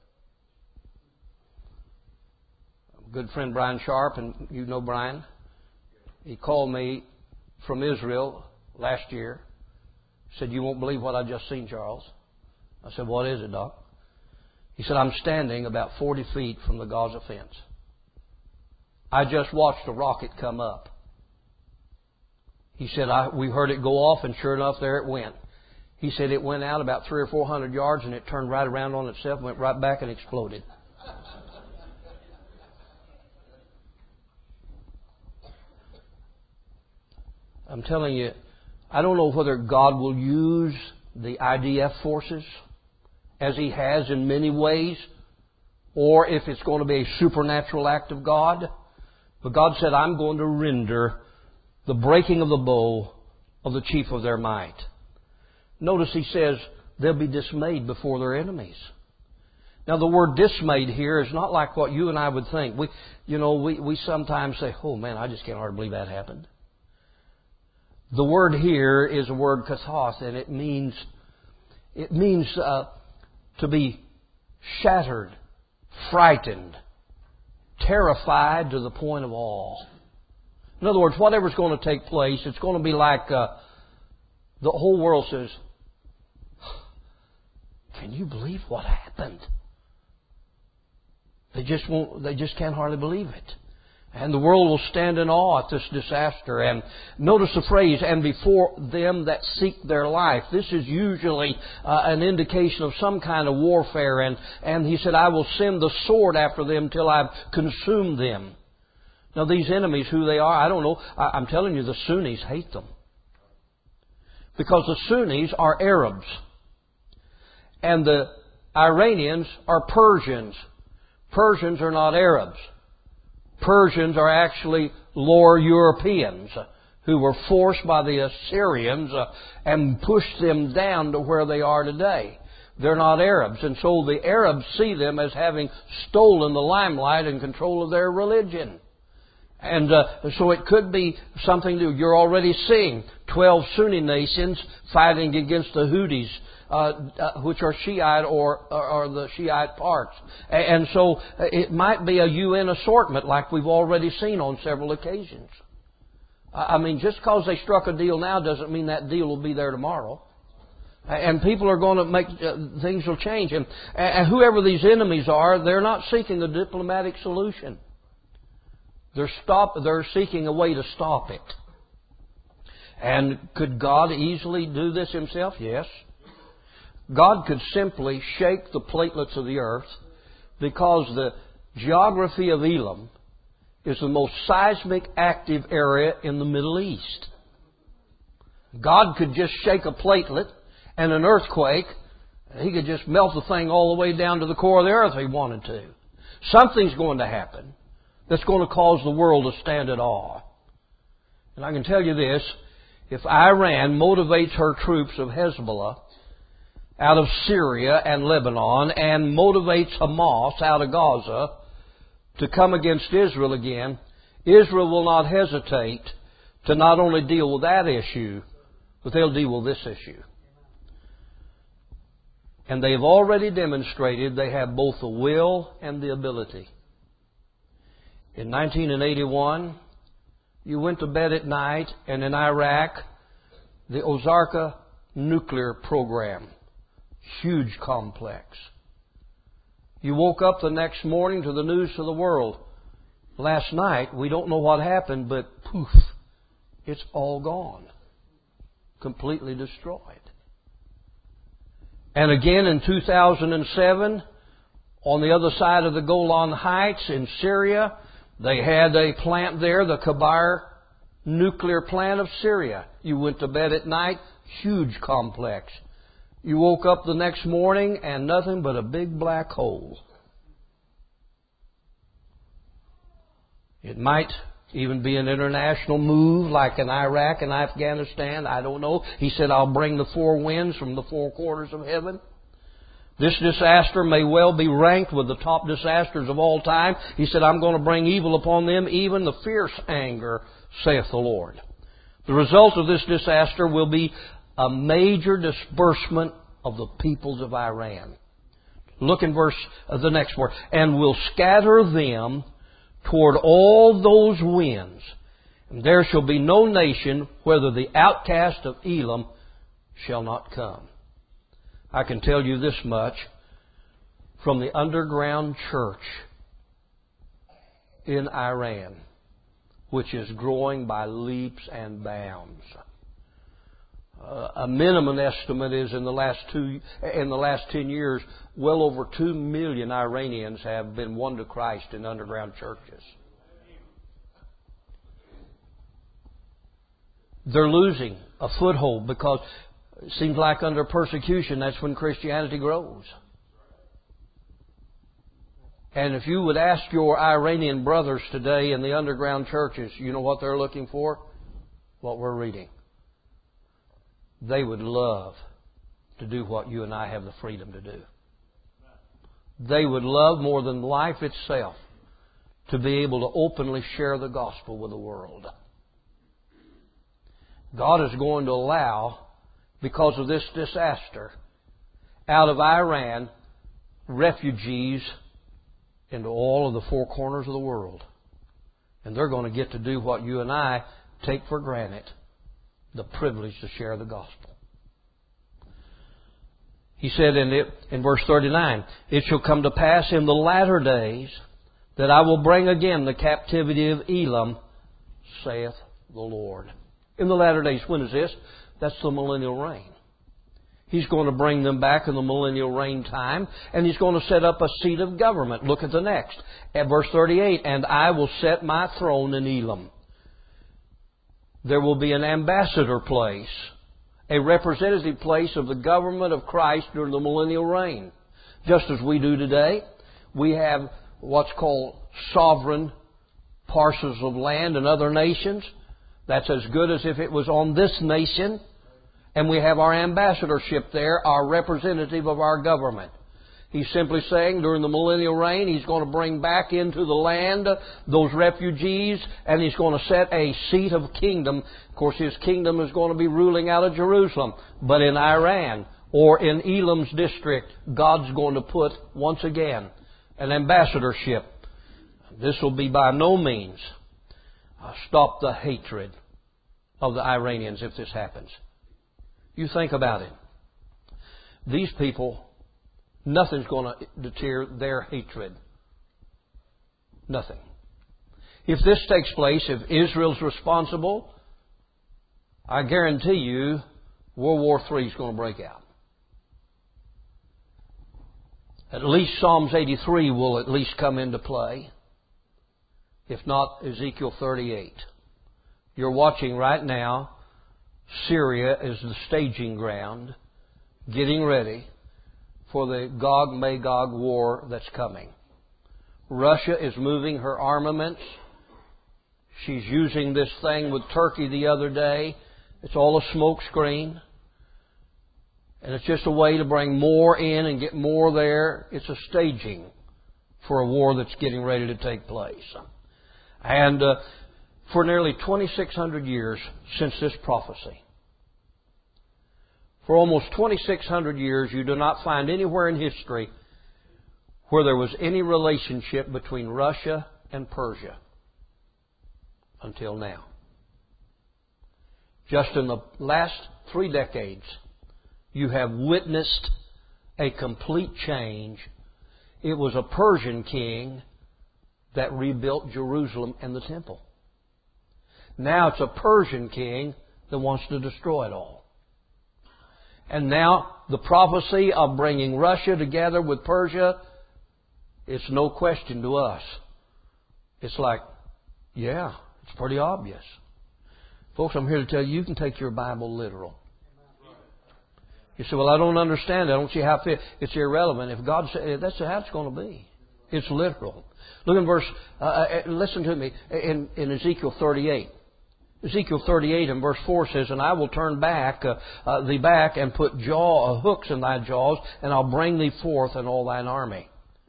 Good friend Brian Sharp, and you know Brian, he called me from Israel last year. Said, "You won't believe what I just seen, Charles." I said, "What is it, Doc?" He said, "I'm standing about forty feet from the Gaza fence. I just watched a rocket come up." He said, I, we heard it go off, and sure enough, there it went. He said it went out about three or four hundred yards, and it turned right around on itself, went right back, and exploded. I'm telling you, I don't know whether God will use the I D F forces, as He has in many ways, or if it's going to be a supernatural act of God. But God said, "I'm going to render the breaking of the bow of the chief of their might." Notice He says they'll be dismayed before their enemies. Now, the word dismayed here is not like what you and I would think. We, you know, we, we sometimes say, "Oh man, I just can't hardly believe that happened." The word here is a word kathos, and it means it means uh, to be shattered, frightened, terrified to the point of awe. In other words, whatever's going to take place, it's going to be like uh, the whole world says, "Can you believe what happened?" They just won't. They just can't hardly believe it. And the world will stand in awe at this disaster. And notice the phrase, "and before them that seek their life." This is usually uh, an indication of some kind of warfare. And, and He said, "I will send the sword after them till I've consumed them." Now these enemies, who they are, I don't know. I, I'm telling you, the Sunnis hate them. Because the Sunnis are Arabs. And the Iranians are Persians. Persians are not Arabs. Persians are actually Lower Europeans who were forced by the Assyrians uh, and pushed them down to where they are today. They're not Arabs. And so the Arabs see them as having stolen the limelight and control of their religion. And uh, so it could be something new. You're already seeing twelve Sunni nations fighting against the Houthis, Uh, uh, which are Shiite or, or, or the Shiite parts. And, and so it might be a U N assortment like we've already seen on several occasions. I mean, just because they struck a deal now doesn't mean that deal will be there tomorrow. And people are going to make, uh, things will change. And, and whoever these enemies are, they're not seeking a diplomatic solution. They're stop. They're seeking a way to stop it. And could God easily do this Himself? Yes. God could simply shake the platelets of the earth, because the geography of Elam is the most seismic active area in the Middle East. God could just shake a platelet and an earthquake. He could just melt the thing all the way down to the core of the earth if He wanted to. Something's going to happen that's going to cause the world to stand at awe. And I can tell you this, if Iran motivates her troops of Hezbollah out of Syria and Lebanon and motivates Hamas out of Gaza to come against Israel again, Israel will not hesitate to not only deal with that issue, but they'll deal with this issue. And they've already demonstrated they have both the will and the ability. In nineteen eighty-one, you went to bed at night, and in Iraq, the Ozarka nuclear program, huge complex. You woke up the next morning to the news to the world. Last night, we don't know what happened, but poof, it's all gone. Completely destroyed. And again in two thousand seven, on the other side of the Golan Heights in Syria, they had a plant there, the Kabar nuclear plant of Syria. You went to bed at night, huge complex. You woke up the next morning and nothing but a big black hole. It might even be an international move like in Iraq and Afghanistan. I don't know. He said, I'll bring the four winds from the four quarters of heaven. This disaster may well be ranked with the top disasters of all time. He said, I'm going to bring evil upon them, even the fierce anger, saith the Lord. The result of this disaster will be a major disbursement of the peoples of Iran. Look in verse, uh, the next word. And will scatter them toward all those winds. And there shall be no nation, whether the outcast of Elam shall not come. I can tell you this much. From the underground church in Iran, which is growing by leaps and bounds. Uh, a minimum estimate is in the last two, in the last ten years, well over two million Iranians have been won to Christ in underground churches. They're losing a foothold because it seems like under persecution, that's when Christianity grows. And if you would ask your Iranian brothers today in the underground churches, you know what they're looking for? What we're reading. They would love to do what you and I have the freedom to do. They would love more than life itself to be able to openly share the gospel with the world. God is going to allow, because of this disaster, out of Iran, refugees into all of the four corners of the world. And they're going to get to do what you and I take for granted, the privilege to share the gospel. He said in, it, in verse thirty-nine, it shall come to pass in the latter days that I will bring again the captivity of Elam, saith the Lord. In the latter days, when is this? That's the millennial reign. He's going to bring them back in the millennial reign time, and He's going to set up a seat of government. Look at the next. At verse thirty-eight, and I will set my throne in Elam. There will be an ambassador place, a representative place of the government of Christ during the millennial reign. Just as we do today, we have what's called sovereign parcels of land in other nations. That's as good as if it was on this nation. And we have our ambassadorship there, our representative of our government. He's simply saying during the millennial reign, He's going to bring back into the land those refugees, and He's going to set a seat of kingdom. Of course, His kingdom is going to be ruling out of Jerusalem. But in Iran, or in Elam's district, God's going to put, once again, an ambassadorship. This will be by no means uh, stop the hatred of the Iranians if this happens. You think about it. These people, nothing's going to deter their hatred. Nothing. If this takes place, if Israel's responsible, I guarantee you World War Three is going to break out. At least Psalms eighty-three will at least come into play. If not, Ezekiel thirty-eight. You're watching right now, Syria is the staging ground, getting ready for the Gog-Magog war that's coming. Russia is moving her armaments. She's using this thing with Turkey the other day. It's all a smoke screen. And it's just a way to bring more in and get more there. It's a staging for a war that's getting ready to take place. And uh, for nearly twenty-six hundred years since this prophecy, for almost twenty-six hundred years, you do not find anywhere in history where there was any relationship between Russia and Persia until now. Just in the last three decades, you have witnessed a complete change. It was a Persian king that rebuilt Jerusalem and the temple. Now it's a Persian king that wants to destroy it all. And now the prophecy of bringing Russia together with Persia, it's no question to us. It's like, yeah, it's pretty obvious. Folks, I'm here to tell you, you can take your Bible literal. You say, well, I don't understand it. I don't see how it fits. It's irrelevant. If God said, that's how it's going to be. It's literal. Look in verse, uh, listen to me, in, in Ezekiel thirty-eight. Ezekiel thirty-eight and verse four says, and I will turn back uh, uh, thee back and put jaw uh, hooks in thy jaws, and I'll bring thee forth and all thine army.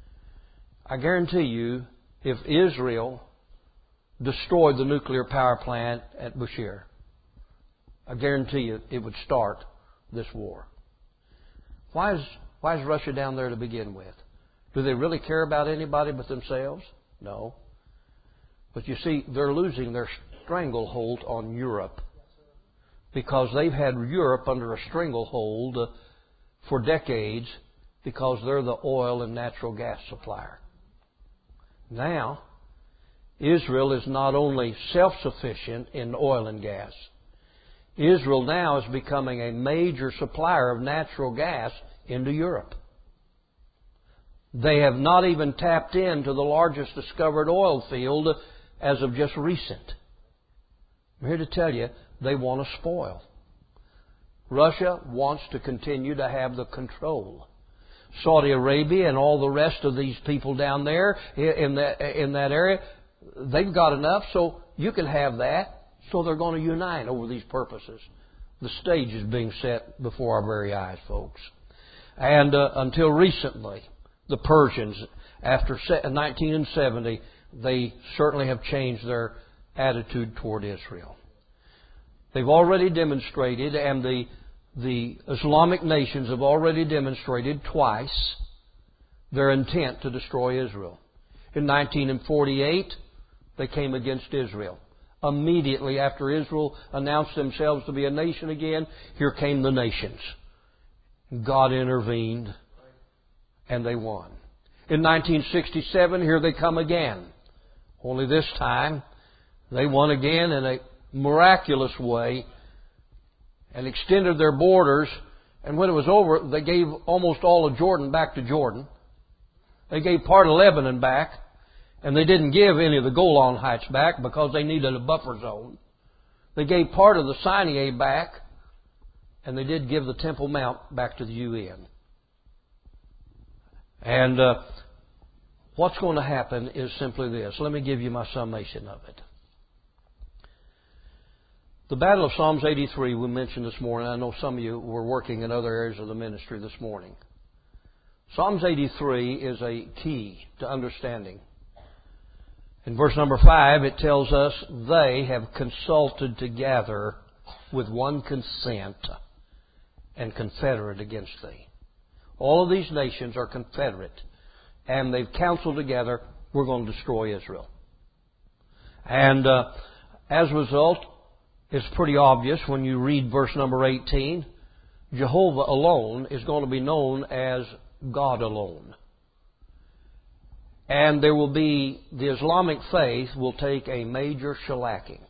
I guarantee you, if Israel destroyed the nuclear power plant at Bushehr, I guarantee you it would start this war. Why is, why is Russia down there to begin with? Do they really care about anybody but themselves? No. But you see, they're losing their stranglehold on Europe because they've had Europe under a stranglehold for decades because they're the oil and natural gas supplier. Now, Israel is not only self-sufficient in oil and gas, Israel now is becoming a major supplier of natural gas into Europe. They have not even tapped into the largest discovered oil field as of just recent. I'm here to tell you, they want to spoil. Russia wants to continue to have the control. Saudi Arabia and all the rest of these people down there in that, in that area, they've got enough, so you can have that. So they're going to unite over these purposes. The stage is being set before our very eyes, folks. And uh, until recently, the Persians, after nineteen seventy, they certainly have changed their attitude toward Israel. They've already demonstrated, and the, the Islamic nations have already demonstrated twice their intent to destroy Israel. In nineteen forty-eight, they came against Israel. Immediately after Israel announced themselves to be a nation again, here came the nations. God intervened, and they won. In nineteen sixty-seven, here they come again. Only this time, they won again in a miraculous way and extended their borders. And when it was over, they gave almost all of Jordan back to Jordan. They gave part of Lebanon back. And they didn't give any of the Golan Heights back because they needed a buffer zone. They gave part of the Sinai back, and they did give the Temple Mount back to the U N. And uh, what's going to happen is simply this. Let me give you my summation of it. The Battle of Psalms eighty-three we mentioned this morning. I know some of you were working in other areas of the ministry this morning. Psalms eighty-three is a key to understanding. In verse number five, it tells us, they have consulted together with one consent and confederate against thee. All of these nations are confederate, and they've counseled together, we're going to destroy Israel. And uh, as a result, it's pretty obvious when you read verse number eighteen, Jehovah alone is going to be known as God alone. And there will be, the Islamic faith will take a major shellacking.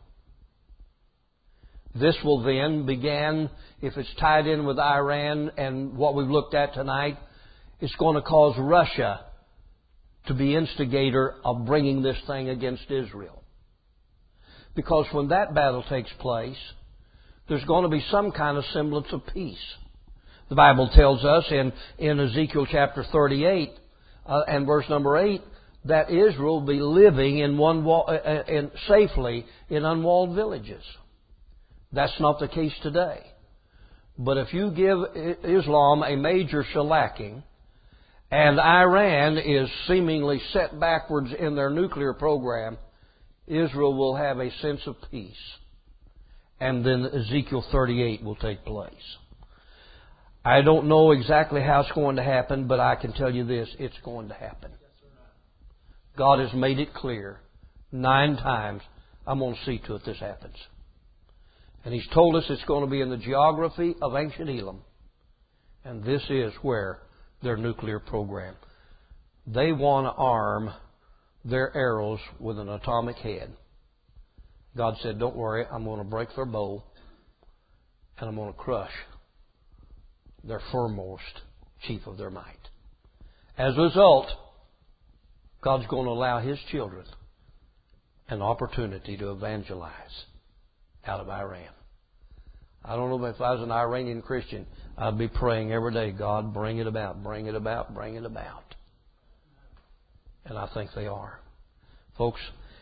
This will then begin, if it's tied in with Iran and what we've looked at tonight, it's going to cause Russia to be instigator of bringing this thing against Israel. Because when that battle takes place, there's going to be some kind of semblance of peace. The Bible tells us in, in Ezekiel chapter thirty-eight uh, and verse number eight that Israel will be living in one wall, uh, in, safely in unwalled villages. That's not the case today. But if you give Islam a major shellacking, and Iran is seemingly set backwards in their nuclear program, Israel will have a sense of peace. And then Ezekiel thirty-eight will take place. I don't know exactly how it's going to happen, but I can tell you this, it's going to happen. God has made it clear nine times, I'm going to see to it this happens. And He's told us it's going to be in the geography of ancient Elam. And this is where their nuclear program. They want to arm their arrows with an atomic head. God said, don't worry, I'm going to break their bow and I'm going to crush their foremost chief of their might. As a result, God's going to allow His children an opportunity to evangelize out of Iran. I don't know if I was an Iranian Christian, I'd be praying every day, God, bring it about, bring it about, bring it about. And I think they are. Folks,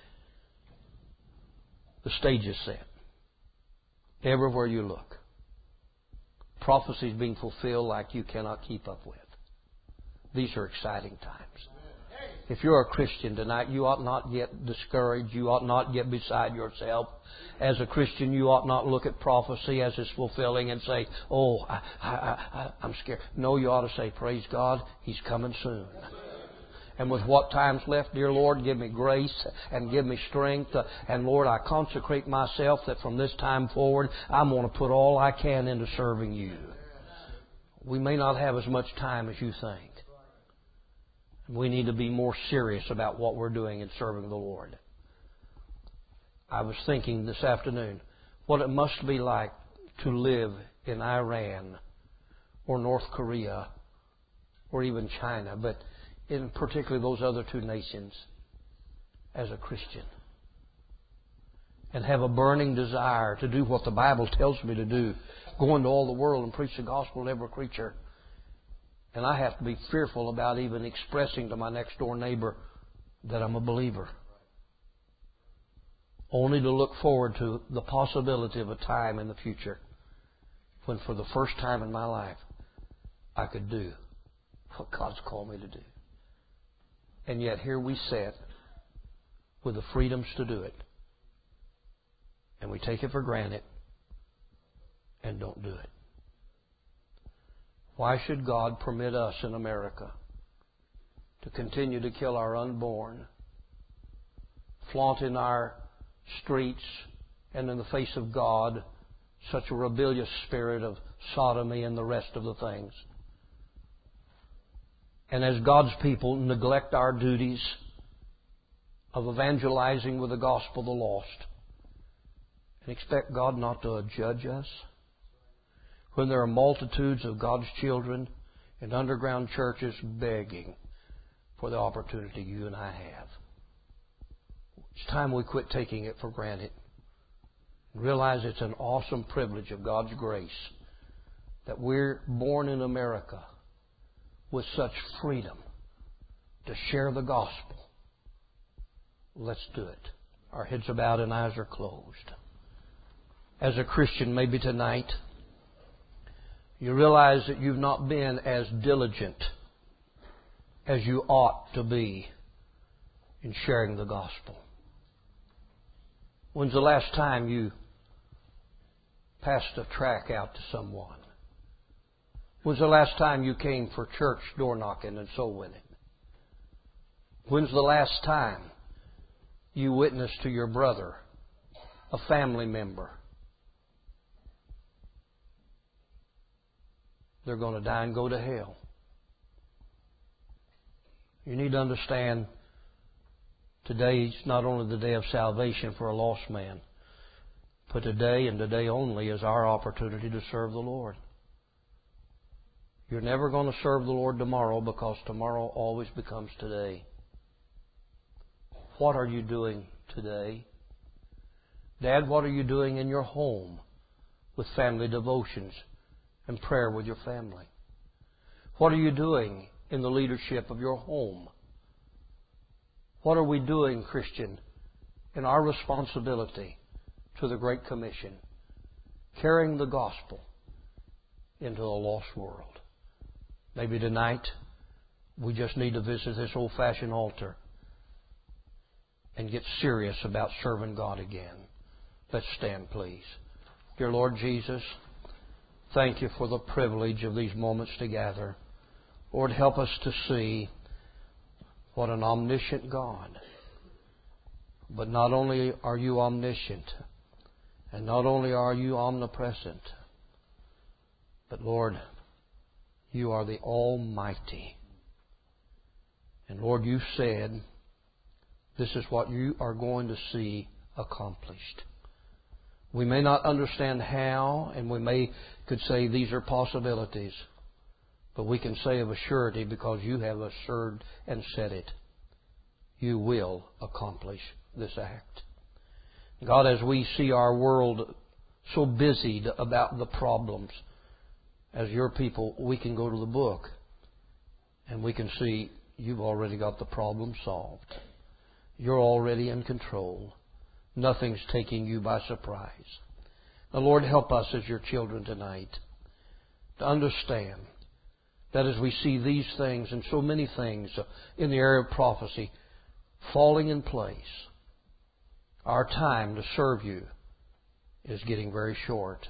the stage is set. Everywhere you look. Prophecy is being fulfilled like you cannot keep up with. These are exciting times. If you're a Christian tonight, you ought not get discouraged. You ought not get beside yourself. As a Christian, you ought not look at prophecy as it's fulfilling and say, oh, I, I, I, I'm scared. No, you ought to say, praise God, He's coming soon. And with what time's left, dear Lord, give me grace and give me strength. And Lord, I consecrate myself that from this time forward, I'm going to put all I can into serving You. We may not have as much time as you think. We need to be more serious about what we're doing in serving the Lord. I was thinking this afternoon what it must be like to live in Iran or North Korea or even China, but in particular those other two nations as a Christian. And have a burning desire to do what the Bible tells me to do. Go into all the world and preach the gospel to every creature. And I have to be fearful about even expressing to my next door neighbor that I'm a believer. Only to look forward to the possibility of a time in the future when for the first time in my life I could do what God's called me to do. And yet here we sit with the freedoms to do it. And we take it for granted and don't do it. Why should God permit us in America to continue to kill our unborn, flaunt in our streets and in the face of God such a rebellious spirit of sodomy and the rest of the things? And as God's people, neglect our duties of evangelizing with the gospel of the lost and expect God not to judge us? When there are multitudes of God's children in underground churches begging for the opportunity you and I have. It's time we quit taking it for granted. Realize it's an awesome privilege of God's grace that we're born in America with such freedom to share the gospel. Let's do it. Our heads are bowed and eyes are closed. As a Christian, maybe tonight, you realize that you've not been as diligent as you ought to be in sharing the gospel. When's the last time you passed a tract out to someone? When's the last time you came for church door knocking and soul winning? When's the last time you witnessed to your brother, a family member? They're going to die and go to hell. You need to understand Today is not only the day of salvation for a lost man, but today and today only is our opportunity to serve the Lord. You're never going to serve the Lord tomorrow because tomorrow always becomes today. What are you doing today? Dad, what are you doing in your home with family devotions and prayer with your family? What are you doing in the leadership of your home? What are we doing, Christian, in our responsibility to the Great Commission, carrying the gospel into a lost world? Maybe tonight we just need to visit this old-fashioned altar and get serious about serving God again. Let's stand, please. Dear Lord Jesus, thank you for the privilege of these moments together. Lord, help us to see what an omniscient God. But not only are you omniscient, and not only are you omnipresent, but Lord, you are the Almighty. And Lord, you said this is what you are going to see accomplished. We may not understand how, and we may could say these are possibilities, but we can say of a surety, because you have assured and said it, you will accomplish this act. God, as we see our world so busied about the problems, as your people, we can go to the book and we can see you've already got the problem solved. You're already in control. Nothing's taking you by surprise. Now, Lord, help us as your children tonight to understand that as we see these things and so many things in the area of prophecy falling in place, our time to serve you is getting very short.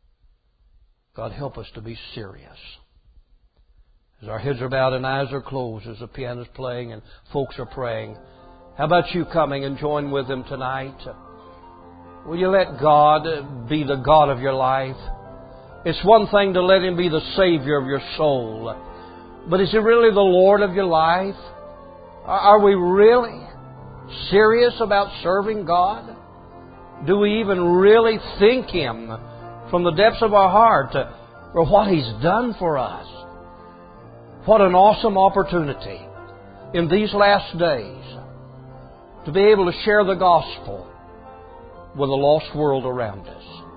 God, help us to be serious. As our heads are bowed and eyes are closed, as the piano's playing and folks are praying, how about you coming and join with them tonight? Will you let God be the God of your life? It's one thing to let Him be the Savior of your soul. But is He really the Lord of your life? Are we really serious about serving God? Do we even really thank Him from the depths of our heart for what He's done for us? What an awesome opportunity in these last days to be able to share the gospel with a lost world around us.